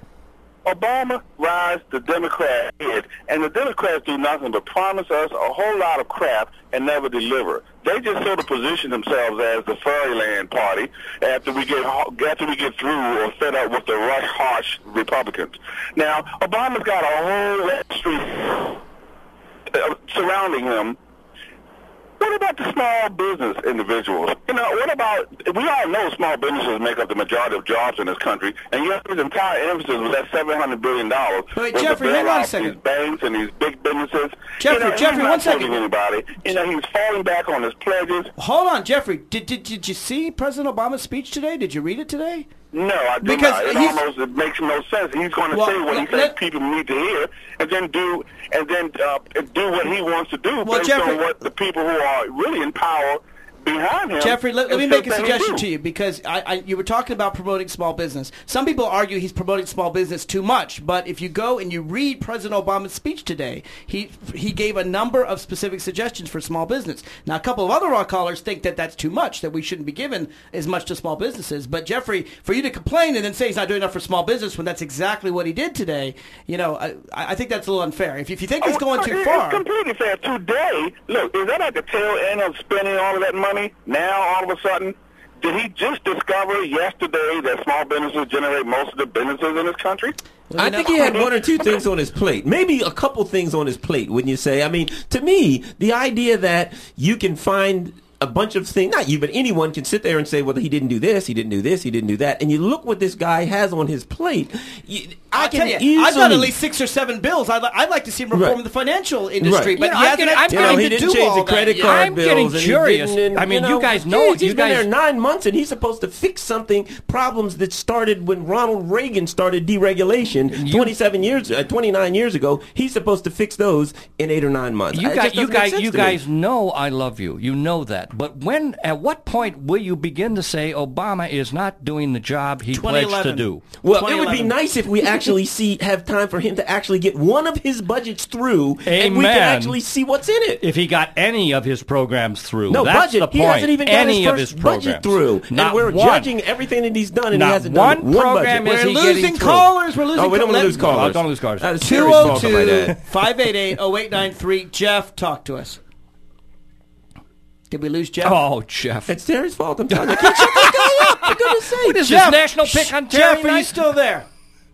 Obama rides the Democrat head, and the Democrats do nothing but promise us a whole lot of crap and never deliver. They just sort of position themselves as the fairyland party after we get after we get through or fed up with the rush harsh Republicans. Now, Obama's got a whole industry uh, surrounding him. What about the small business individuals? You know, what about, we all know small businesses make up the majority of jobs in this country, and yet his entire emphasis was that seven hundred billion dollars. Wait, was Jeffrey, to hang bail on a out second. These banks and these big businesses. Jeffrey, you know, Jeffrey, he's one not second. saving anybody. You know, he's falling back on his pledges. Hold on, Jeffrey. Did, did, did you see President Obama's speech today? Did you read it today? No, I do Because not. It he's- almost it makes no sense. He's going to Well, say what he let- thinks let- people need to hear, and then do and then uh, do what he wants to do Well, based Jeffrey- on what the people who are really in power behind him. Jeffrey, let, let me and make a said that he suggestion do. to you, because I, I, you were talking about promoting small business. Some people argue he's promoting small business too much, but if you go and you read President Obama's speech today, he he gave a number of specific suggestions for small business. Now, a couple of other raw callers think that that's too much, that we shouldn't be giving as much to small businesses. But, Jeffrey, for you to complain and then say he's not doing enough for small business when that's exactly what he did today, you know, I, I think that's a little unfair. If, if you think he's going Oh, too it- far... It's completely fair. Today, look, is that at the tail end of spending all of that money? Now, all of a sudden, did he just discover yesterday that small businesses generate most of the businesses in this country? I think he had one or two things on his plate. Maybe a couple things on his plate, wouldn't you say? I mean, to me, the idea that you can find a bunch of things, not you, but anyone can sit there and say, well, he didn't do this, he didn't do this, he didn't do that. And you look what this guy has on his plate. You, I I'll can tell you, easily... I've got at least six or seven bills. I'd, li- I'd like to see him reform Right. the financial industry, Right. but You know, he I'm hasn't getting- had I'm You know, time he to didn't do change all the that credit yet. card I'm bills. getting and he curious. didn't, I mean, know, you guys know- geez, he's you been guys- there nine months, and he's supposed to fix something, problems that started when Ronald Reagan started deregulation twenty-seven years, uh, twenty-nine years ago. He's supposed to fix those in eight or nine months. You It guys, just you doesn't make guys, sense you to me. guys know I love you. You know that. But when, at what point will you begin to say Obama is not doing the job he pledged to twenty eleven. do? Well, it would be twenty eleven. nice if we actually see have time for him to actually get one of his budgets through, and we can Amen. actually see what's in it. If he got any of his programs through, No that's budget. the point. He hasn't even got any his of first his budget programs. through, Not and we're one. judging everything that he's done, and Not he hasn't one done one program budget. is We're he getting losing through? callers. We're losing Oh, we don't want to let- lose callers. Oh, don't lose callers. That is two Terry's oh fault, I might two, add. five eight eight, oh eight nine three. Jeff, talk to us. Did we lose Jeff? Oh, Jeff. It's Terry's fault. I'm telling you. Can't shut this guy up, for goodness sake. What is Jeff, this national pick on Terry Jeff, are you night? still there?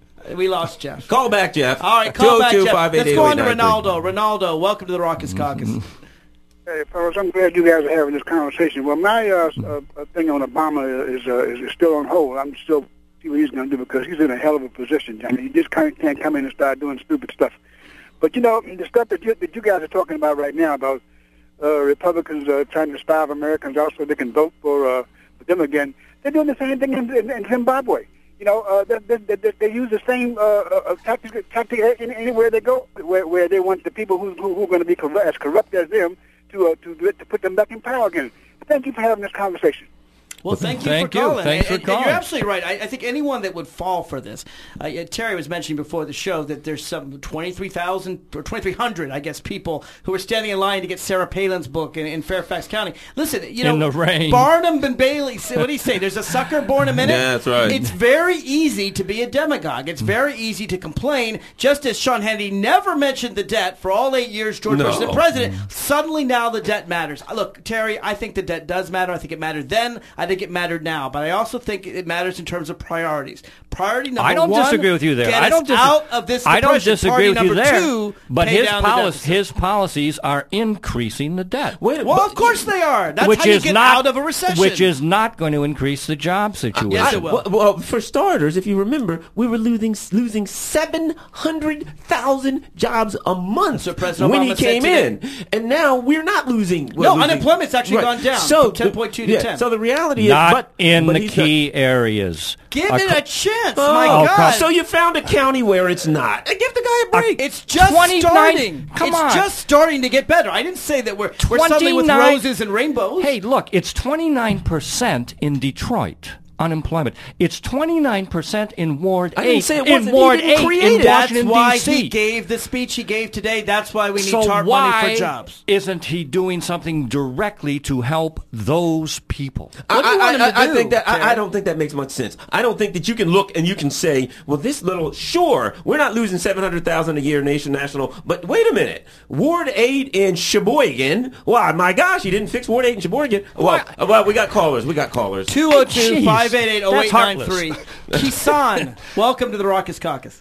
We lost Jeff. Call back, Jeff. All right, call back, Jeff. Let's go on to two oh two, five eight eight, oh eight nine three. Ronaldo. Ronaldo, welcome to the Raucous Caucus. Hey, fellas, I'm glad you guys are having this conversation. Well, my uh, uh, thing on Obama is, uh, is is still on hold. I'm still see what he's going to do because he's in a hell of a position. I mean, he just kind of can't come in and start doing stupid stuff. But you know, the stuff that you, that you guys are talking about right now about uh, Republicans uh, trying to starve Americans also they can vote for, uh, for them again. They're doing the same thing in, in, in Zimbabwe. You know, uh, they, they, they, they use the same uh, uh, tactic, tactic any, anywhere they go, where, where they want the people who, who, who are going to be corrupt, as corrupt as them to, uh, to to put them back in power again. Thank you for having this conversation. Well, thank you Thank for you. calling. Thanks for and, and calling. you're absolutely right. I, I think anyone that would fall for this, uh, Terry was mentioning before the show that there's some twenty-three thousand or twenty-three hundred, I guess, people who are standing in line to get Sarah Palin's book in, in Fairfax County. Listen, you know, In the rain. Barnum and Bailey, what do you say? There's a sucker born a minute. Yeah, that's right. It's very easy to be a demagogue. It's very easy to complain. Just as Sean Hannity never mentioned the debt for all eight years George No. Bush was the president, suddenly now the debt matters. Look, Terry, I think the debt does matter. I think it mattered then. I think it mattered now. But I also think it matters in terms of priorities. Priority number one, I don't disagree with you there. get I don't us dis- out of this I don't depression. disagree Party with you number there. two, but pay his down the policy, deficit. his policies are increasing the debt. Wait, Well, but- of course they are. That's which how you is get not out of a recession. which is not going to increase the job situation. Yes, it will. Well, well, for starters, if you remember, we were losing losing seven hundred thousand jobs a month That's what President when Obama he said came today. in, and now we're not losing. we're No, losing- unemployment's actually gone down from ten point two to yeah, ten. So the reality not is, but, in but the he's key areas. Give A it co- a chance. Oh, My oh, God. So you found a county where it's not. Give the guy a break. It's just twenty-nine starting. Come it's on. just starting to get better. I didn't say that we're, we're suddenly with twenty-nine roses and rainbows. Hey, look, it's twenty-nine percent in Detroit. Unemployment. It's twenty-nine percent in Ward I didn't eight. say it in wasn't. He Ward didn't eight create in it. That's Washington, why D C he gave the speech he gave today. That's why we need so TARP why money for jobs. isn't he doing something directly to help those people? What do you I, want him I, to I, do, I think that Terry? I, I don't think that makes much sense. I don't think that you can look and you can say, well, this little sure we're not losing seven hundred thousand a year nation national, but wait a minute, Ward eight in Sheboygan. Wow, my gosh, he didn't fix Ward eight in Sheboygan. Well, well, we got callers. We got callers. two oh two, five eight eight, oh eight nine That's three. Kisan, welcome to the Raucous Caucus.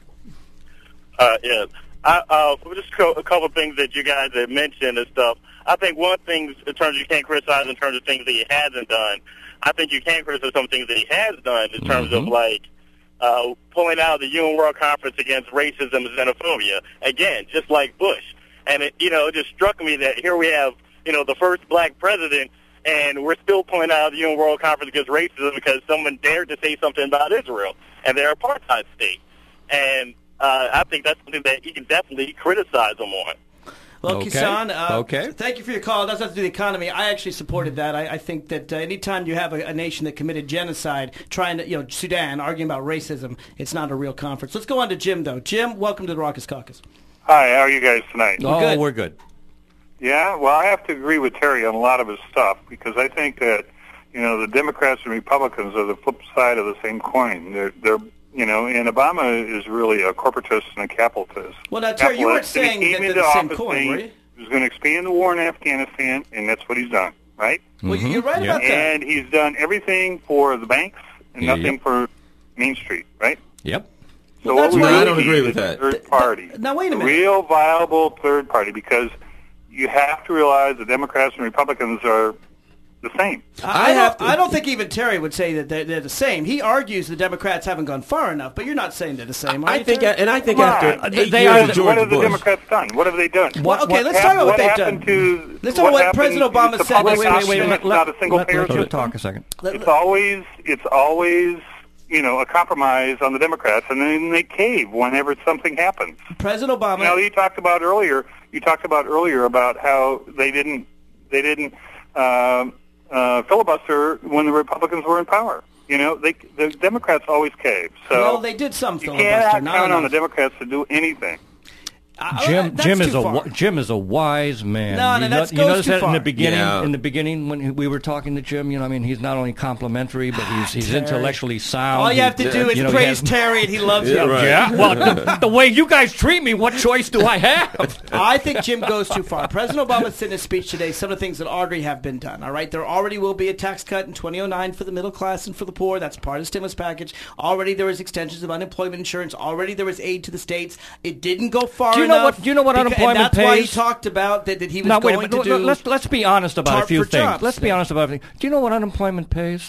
Uh, yeah. I, uh, just a couple of things that you guys have mentioned and stuff. I think one thing in terms of you can't criticize in terms of things that he hasn't done. I think you can criticize some things that he has done in terms Mm-hmm. of like uh, pulling out the U N World Conference against racism and xenophobia. Again, just like Bush. And it, you know, it just struck me that here we have, you know, the first black president, and we're still pulling out the U N World Conference against racism because someone dared to say something about Israel and their apartheid state. And uh, I think that's something that you can definitely criticize them on. Well, Okay. Kisan, uh, Okay. thank you for your call. It doesn't have to do with the economy. I actually supported that. I, I think that uh, anytime you have a, a nation that committed genocide, trying to, you know, Sudan, arguing about racism, it's not a real conference. Let's go on to Jim, though. Jim, welcome to the Raucous Caucus. Hi, how are you guys tonight? Oh, good. we're good. Yeah, well, I have to agree with Terry on a lot of his stuff because I think that, you know, the Democrats and Republicans are the flip side of the same coin. They're, they're you know, and Obama is really a corporatist and a capitalist. Well, now, Terry, you weren't Capitalist, and he saying came that they're into the same office coin, saying were you? He was going to expand the war in Afghanistan, and that's what he's done, right? Well, you're right Yeah. about that. And he's done everything for the banks and Yeah, nothing yep. for Main Street, right? Yep. So Well, that's what we why- really I don't need agree is with a that. Third party. Now, wait a A minute. real viable third party, because you have to realize the Democrats and Republicans are the same. I, I don't, have to- I don't think even Terry would say that they're, they're the same. He argues the Democrats haven't gone far enough, but you're not saying they're the same, are I you, think, Terry? and I think Come after on. eight They years are of the- George what have the Bush, Democrats done? What have they done? What- okay, what let's hap- talk about what what they've happened done. to Let's talk about what happened President to Obama the said. public Wait, wait, wait, wait, option? wait, It's not a single let, payer let, let system. talk a second. It's always it's always you know a compromise on the Democrats, and then they cave whenever something happens. President Obama. Now you talked about earlier. You talked about earlier about how they didn't they didn't um, uh, filibuster when the Republicans were in power. You know, they the Democrats always cave. So well, they did some you filibuster. cannot not count on the enough. Democrats to do anything. Uh, Jim, that's Jim too is a far. wi- Jim is a wise man. No, no, you that's- you goes notice too that in the far. beginning. Yeah. In the beginning, when we were talking to Jim, you know, I mean, he's not only complimentary, but he's he's Terry. intellectually sound. All you He- have to do is you know, he praise has- Terry, and he loves Yeah, you. right. Yeah, well, the, the way you guys treat me, what choice do I have? I think Jim goes too far. President Obama said in his speech today some of the things that already have been done. All right, there already will be a tax cut in twenty oh nine for the middle class and for the poor. That's part of the stimulus package. Already there was extensions of unemployment insurance. Already there was aid to the states. It didn't go far Do you know enough. what- do you know what because- unemployment and that's why he pays? talked about that, that he was Now, wait a going minute. to do. Let's let's be honest about a tarp few for things. jobs. Let's be honest about everything. Do you know what unemployment pays?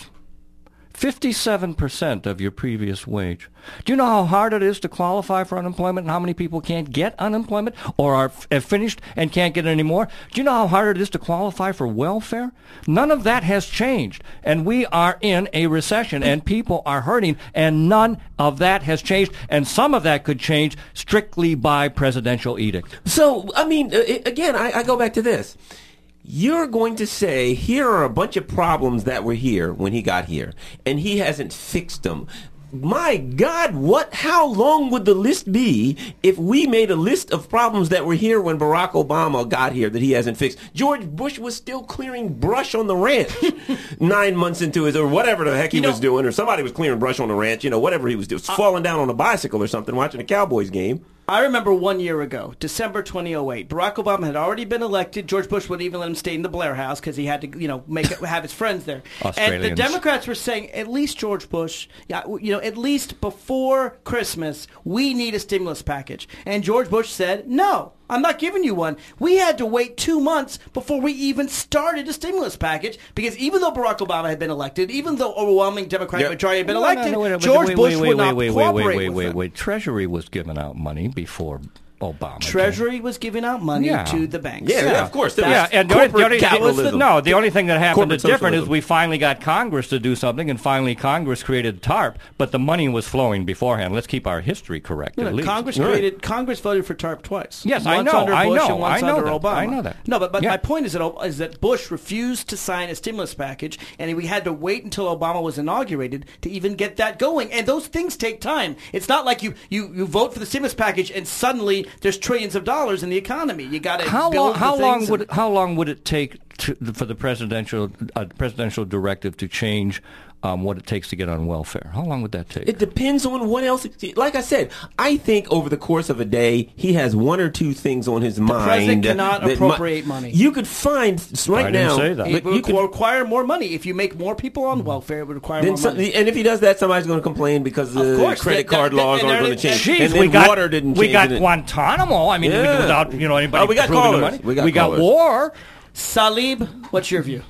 Fifty-seven percent of your previous wage. Do you know how hard it is to qualify for unemployment and how many people can't get unemployment or are f- have finished and can't get it anymore? Do you know how hard it is to qualify for welfare? None of that has changed, and we are in a recession, and people are hurting, and none of that has changed, and some of that could change strictly by presidential edict. So, I mean, uh, i- again, I, I go back to this. You're going to say, here are a bunch of problems that were here when he got here, and he hasn't fixed them. My God, what? How long would the list be if we made a list of problems that were here when Barack Obama got here that he hasn't fixed? George Bush was still clearing brush on the ranch nine months into his, or whatever the heck he You know- was doing, or somebody was clearing brush on the ranch, you know, whatever he was doing, falling down on a bicycle or something, watching a Cowboys game. I remember one year ago, December twenty oh eight, Barack Obama had already been elected. George Bush wouldn't even let him stay in the Blair House because he had to, you know, make have his friends there. And the Australians. Democrats were saying, at least George Bush, yeah, you know, at least before Christmas, we need a stimulus package. And George Bush said, no, I'm not giving you one. We had to wait two months before we even started a stimulus package because even though Barack Obama had been elected, even though overwhelming Democratic Yep. majority had been No, no, elected, no, wait, wait, George wait, Bush wait, would wait, not wait, wait, cooperate wait, wait, with wait, them. wait. Treasury was giving out money before Obama. came. Treasury was giving out money Yeah. to the banks. Yeah, yeah, of course. There Yeah, was and the only, the corporate only, the- capitalism. no, the only thing that happened Corporate that's different is socialism. we finally got Congress to do something, and finally Congress created TARP, but the money was flowing beforehand. Let's keep our history correct, No, at no, least. Congress Right. created. Congress voted for TARP twice. Yes, I once know, Under I Bush know, and once I know under that, Obama. I know that. No, but, but Yeah. my point is that O- is that Bush refused to sign a stimulus package, and we had to wait until Obama was inaugurated to even get that going. And those things take time. It's not like you you, you vote for the stimulus package and suddenly there's trillions of dollars in the economy. You got to How build long? the How long things would and- it, how long would it take to, for the presidential uh, presidential directive to change um, what it takes to get on welfare? How long would that take? It depends on what else. Like I said, I think over the course of a day, he has one or two things on his mind. president cannot that appropriate mi- money. You could find s- right I didn't now. say that. It but you would could, require more money. If you make more people on welfare, it would require then more some, money. and if he does that, somebody's going to complain because the Of course, credit that- card that- laws and aren't there- going to change. Jeez, and then we got water didn't we change. got and it- Guantanamo. I mean, we- Yeah. without you know anybody Oh, we got approving the callers. money. We got got callers. war. Salib, what's your view?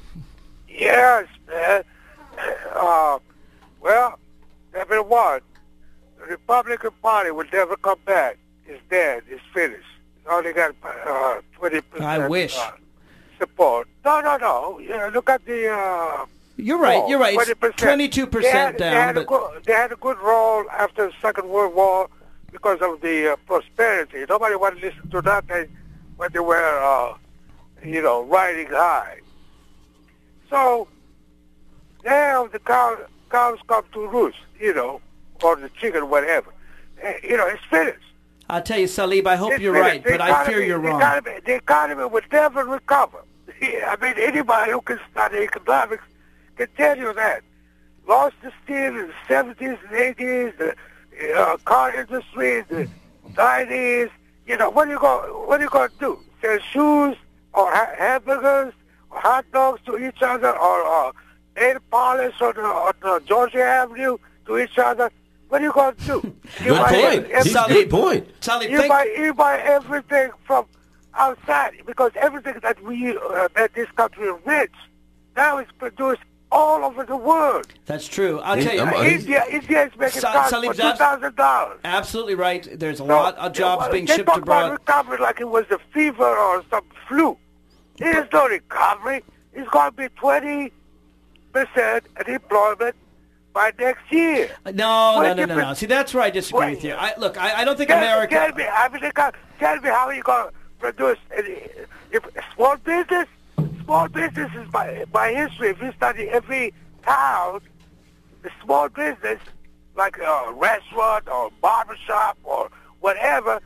Yes, man. Uh, well, number one, the Republican Party will never come back. It's dead. It's finished. It's only got uh, twenty percent I wish. uh, support. No, no, no. Yeah, look at the... Uh, You're right. poll, You're right. twenty It's percent. twenty-two They percent had, down. They had, a but good, they had a good role after the Second World War because of the uh, prosperity. Nobody wanted to listen to nothing when they were, uh, you know, riding high. So now the cow, cows come to roost, you know, or the chicken, whatever. Uh, you know, it's finished. I'll tell you, Salib, I hope It's you're finished. right, The but I economy- fear you're the wrong. Economy, the economy will never recover. I mean, anybody who can study economics can tell you that. Lost the steel in the seventies and eighties, the uh, car industry, the nineties. You know, what are you going? What are you going to do? Sell shoes or ha- hamburgers or hot dogs to each other, or uh, nail polish on, the, on the Georgia Avenue to each other? What are you going to do? You Good buy point. every- He's- Good point. Salib, you think- buy you buy everything from outside, because everything that we uh, that this country rich now is produced all over the world. That's true. I'll He's- tell you. I'm- Uh, he's- India, India is making Sa- cars for Salib's two abs- thousand dollars. Absolutely right. There's a lot of jobs being they shipped talk about abroad. recovery like it was a fever or some flu. There's no recovery. It's going to be twenty percent unemployment by next year. No, no, Well, no, no, no. different- See, that's where I disagree Well, with you. I, look, I, I don't think Tell, America... tell me, I mean, they got- tell me how you going to produce any, if small business. Small business is by by history. If you study every town, the small business, like a restaurant or barbershop or whatever,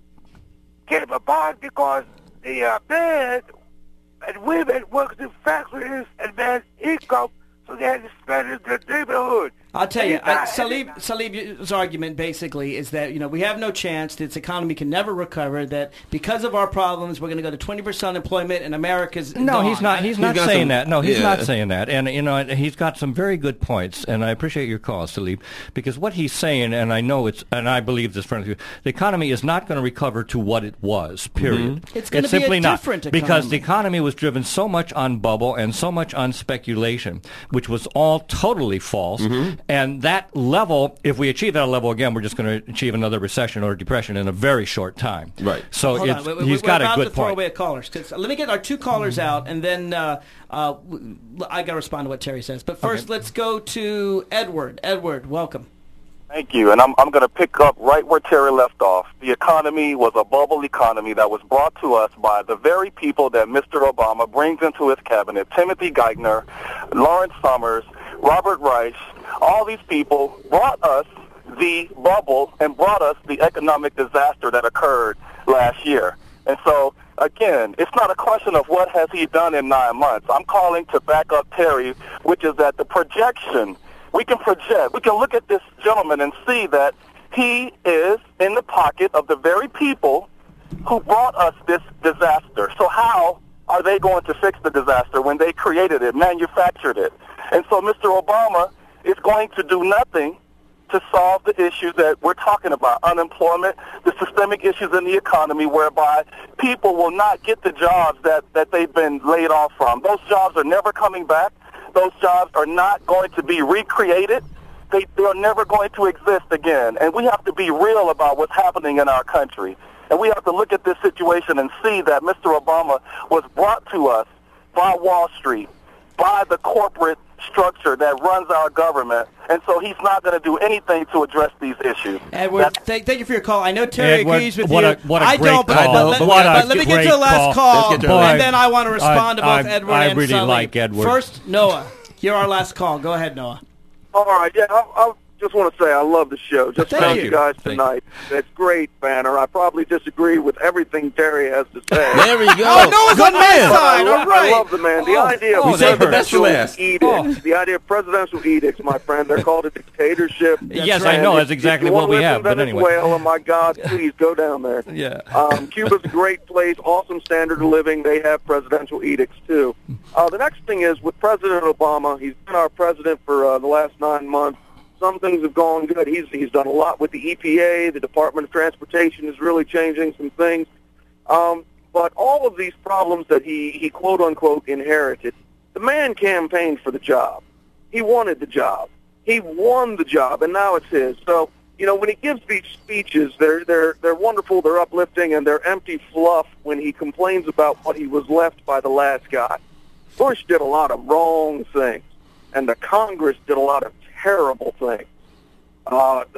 came about because the uh, men and women worked in factories and made income, so they had to spend in their neighborhood. I'll tell you, I, And- Salib, Salib's argument basically is that, you know, we have no chance, that its economy can never recover, that because of our problems, we're going to go to twenty percent unemployment and America's No, gone. he's not. He's not got saying some- that. No, he's yeah. not saying that. And you know, he's got some very good points. And I appreciate your call, Salib, because what he's saying, and I know it's, and I believe this, friend, the economy is not going to recover to what it was. Period. Mm-hmm. It's gonna be a simply not, different because the economy. economy was driven so much on bubble and so much on speculation, which was all totally false. Mm-hmm. And that level, if we achieve that level again, we're just going to achieve another recession or depression in a very short time. Right. So Hold it's, on, we- we- he's we're got about a good to throw point. away callers. 'Cause- let me get our two callers out, and then uh, uh, w- I got to respond to what Terry says. But first, let's go to Edward. Edward, welcome. Thank you, and I'm I'm going to pick up right where Terry left off. The economy was a bubble economy that was brought to us by the very people that Mister Obama brings into his cabinet: Timothy Geithner, Lawrence Summers, Robert Reich. All these people brought us the bubble and brought us the economic disaster that occurred last year. And so, again, it's not a question of what has he done in nine months. I'm calling to back up Terry, which is that the projection, we can project, we can look at this gentleman and see that he is in the pocket of the very people who brought us this disaster. So how are they going to fix the disaster when they created it, manufactured it? And so Mister Obama is going to do nothing to solve the issues that we're talking about: unemployment, the systemic issues in the economy, whereby people will not get the jobs that, that they've been laid off from. Those jobs are never coming back. Those jobs are not going to be recreated. They, they're never going to exist again. And we have to be real about what's happening in our country. And we have to look at this situation and see that Mister Obama was brought to us by Wall Street, by the corporate structure that runs our government, and so he's not going to do anything to address these issues. Edward, th- thank you for your call. I know Terry Edward, agrees with what you. a- what a I great don't, but, call. but, let, What a but let me get great to the last call. call, Let's get to and it. then I want to respond to I- both I- Edward I and really Sully. like Edward. First, Noah, you're our last call. Go ahead, Noah. All right, yeah, I, I just want to say I love the show. Just Thank thank you. you guys Thank tonight. It's great, Banner. I probably disagree with everything Terry has to say. There we go. Oh, Noah's Good on my man. But I, side. lo- All right. I love the man. The Oh, idea oh, of saved the best for presidential last. edicts, Oh. the idea of presidential edicts, my friend, they're called a dictatorship. Yes, right. I know. And That's if- exactly if you what wanna we live have. in But anyway. Venezuela, my God, please go down there. Yeah. Um, Cuba's a great place, awesome standard of living. They have presidential edicts, too. Uh, the next thing is, with President Obama, he's been our president for uh, the last nine months. Some things have gone good. He's he's done a lot with the E P A. The Department of Transportation is really changing some things. Um, but all of these problems that he, he quote-unquote inherited, the man campaigned for the job. He wanted the job. He won the job, and now it's his. So, you know, when he gives these speeches, they're they're they're wonderful, they're uplifting, and they're empty fluff when he complains about what he was left by the last guy. Bush did a lot of wrong things, and the Congress did a lot of terrible things. Uh, the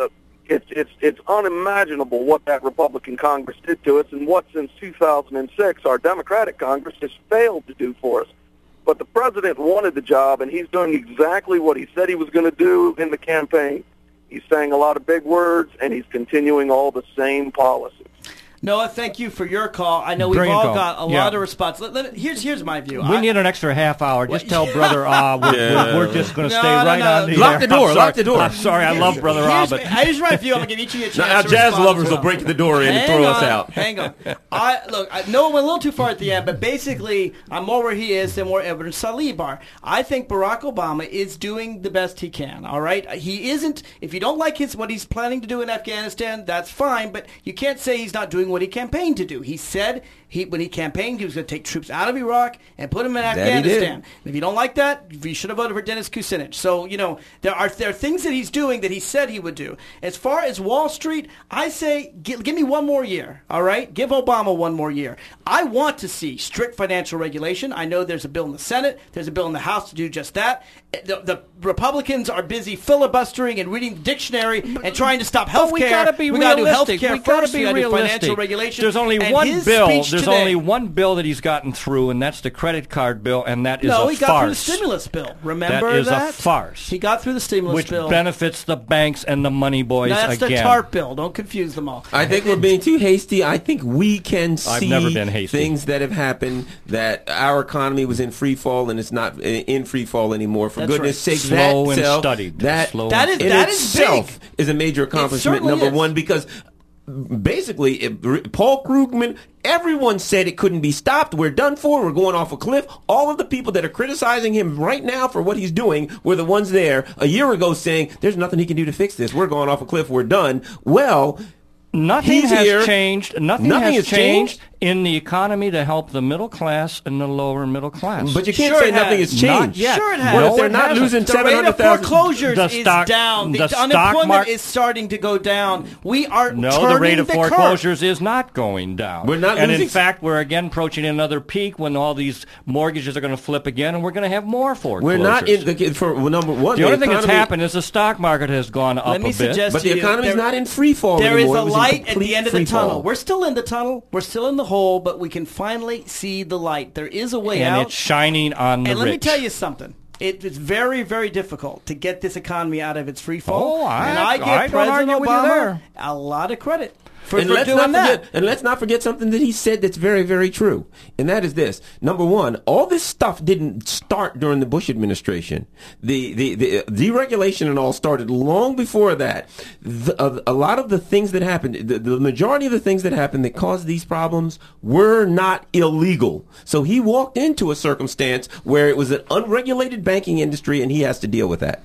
It's it's it's unimaginable what that Republican Congress did to us, and what since two thousand six our Democratic Congress has failed to do for us. But the president wanted the job, and he's doing exactly what he said he was going to do in the campaign. He's saying a lot of big words, and he's continuing all the same policies. Noah, thank you for your call. I know we've Brilliant all call. got a Yeah. lot of response. Let, let, here's here's my view. We I, need an extra half hour. Just tell Brother Ah we're, Yeah. we're, we're just going to No, stay no, right no. on the Lock air. the door, I'm lock sorry. the door. I'm sorry. I love Brother Ah, here's, but here's my view. I'm going to give each of you a chance Now, our to jazz respond lovers as will well. break the door in and Hang throw on, us out. Hang on. I look. I know went a little too far at the end, but basically, I'm more where he is than where Edward and Salib are. I think Barack Obama is doing the best he can. All right, he isn't. If you don't like his what he's planning to do in Afghanistan, that's fine. But you can't say he's not doing what he campaigned to do. He said he when he campaigned, he was going to take troops out of Iraq and put them in That he Afghanistan. did. If you don't like that, you should have voted for Dennis Kucinich. So, you know, there are there are things that he's doing that he said he would do. As far as Wall Street, I say give, give me one more year, all right? Give Obama one more year. I want to see strict financial regulation. I know there's a bill in the Senate. There's a bill in the House to do just that. The, the Republicans are busy filibustering and reading the dictionary and trying to stop health But we care. gotta be we gotta do health realistic. care We gotta first. be we gotta do realistic. financial regulation. There's only And one his bill. speech There's today- only one bill that he's gotten through, and that's the credit card bill, and that is no, a he got farce. through the stimulus bill. Remember that is that? a farce. He got through the stimulus which bill. benefits the banks and the money boys No, that's again. the TARP bill. Don't confuse them all. I think we're being too hasty. I think we can see I've never been hasty. things that have happened, that our economy was in free fall and it's not in free fall anymore. For That's goodness right. sake, Slow that and self- studied. That, Slow That and is- in that is itself big. is a major accomplishment, certainly number is. one, because basically, it, Paul Krugman, everyone said it couldn't be stopped. We're done for. We're going off a cliff. All of the people that are criticizing him right now for what he's doing were the ones there a year ago saying, there's nothing he can do to fix this. We're going off a cliff. We're done. Well, Nothing he's has here. changed. Nothing, Nothing has has changed, changed. in the economy to help the middle class and the lower middle class. But you can't Sure say it nothing has. has changed. Not yet. Sure it has. Well, No, if they're it not hasn't. losing The seven rate hundred of thousand, foreclosures The is stock- down. The, the stock unemployment mark- is starting to go down. We are No, turning the rate of the curve. foreclosures is not going down. We're not and in losing- fact, we're again approaching another peak when all these mortgages are going to flip again, and we're going to have more foreclosures. we're not in the for well, number one. the only thing that's economy- happened is the stock market has gone up Let me a bit. suggest But to the you, economy's there- not in free fall There is anymore. a It was in light at complete the end of the free fall. tunnel. We're still in the tunnel. We're still in the hole, but we can finally see the light. There is a way and out. it's shining on the and let rich. me tell you something. It is very, very difficult to get this economy out of its free fall. Oh, I- and I give I don't President argue with you Obama there. a lot of credit for, and for let's doing not that. forget, and let's not forget something that he said that's very, very true. And that is this: number one, all this stuff didn't start during the Bush administration. The the, the deregulation and all started long before that. The, a, a lot of the things that happened, the, the majority of the things that happened that caused these problems were not illegal. So he walked into a circumstance where it was an unregulated banking industry, and he has to deal with that.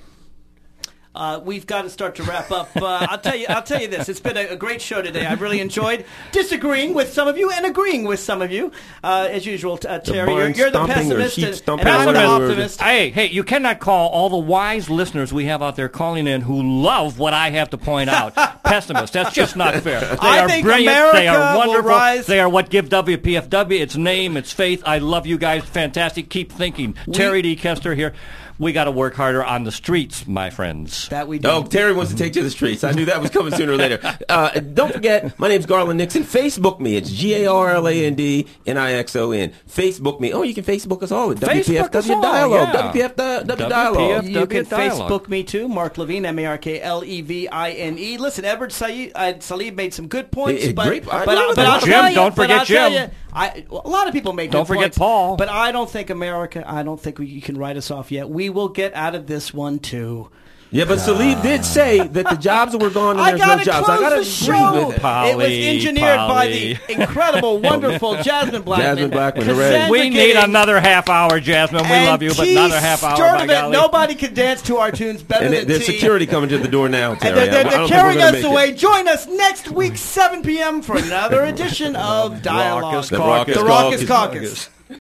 Uh, we've got to start to wrap up. Uh, I'll tell you. I'll tell you this. It's been a, a great show today. I've really enjoyed disagreeing with some of you and agreeing with some of you. Uh, as usual, uh, Terry, you're, barn you're the stomping or pessimist, sheep and, stomping and I'm or the whatever. optimist. Hey, hey, you cannot call all the wise listeners we have out there calling in who love what I have to point out pessimists. That's just not fair. They I are think brilliant. America They are will wonderful. rise. They are what give W P F W its name, its faith. I love you guys. Fantastic. Keep thinking. Terry D. Kester here. We got to work harder on the streets, my friends. That we do. Oh, Terry wants to take to the streets. I knew that was coming sooner or later. Uh, don't forget, my name's Garland Nixon. Facebook me. It's G A R L A N D N I X O N. Facebook me. Oh, you can Facebook us all at W P F Facebook us W all, Dialogue. yeah. W P F W W P F Dialogue. You can Dialogue. Facebook me too, Mark Levine, M A R K L E V I N E. Listen, Edward Said, uh, Salib made some good points, Eh, eh, but, great- I but, agree I, with but that. I'll Jim, tell you, don't but forget I'll tell Jim. you, I, well, a lot of people made Don't good forget points, Paul. but I don't think America, I don't think we, you can write us off yet. We will get out of this one too. Yeah, but Salib did say that the jobs were gone and I there's gotta no jobs. close I gotta the agree show. with it. Polly, it was engineered by Polly. the incredible, wonderful Jasmine Blackman. Jasmine Blackman, hooray. Cassandra We need Giddings, another half hour, Jasmine. We and love you, but T. another half hour, by Sturdivant. golly. Nobody can dance to our tunes better And than there's T. security coming to the door now, Terry. And they're, they're, I they're don't think we're carrying gonna us make it. away. Join us next week, seven p.m. for another edition of Dialogue. Raucous The Caucus. Raucous The Raucous Caucus. Caucus.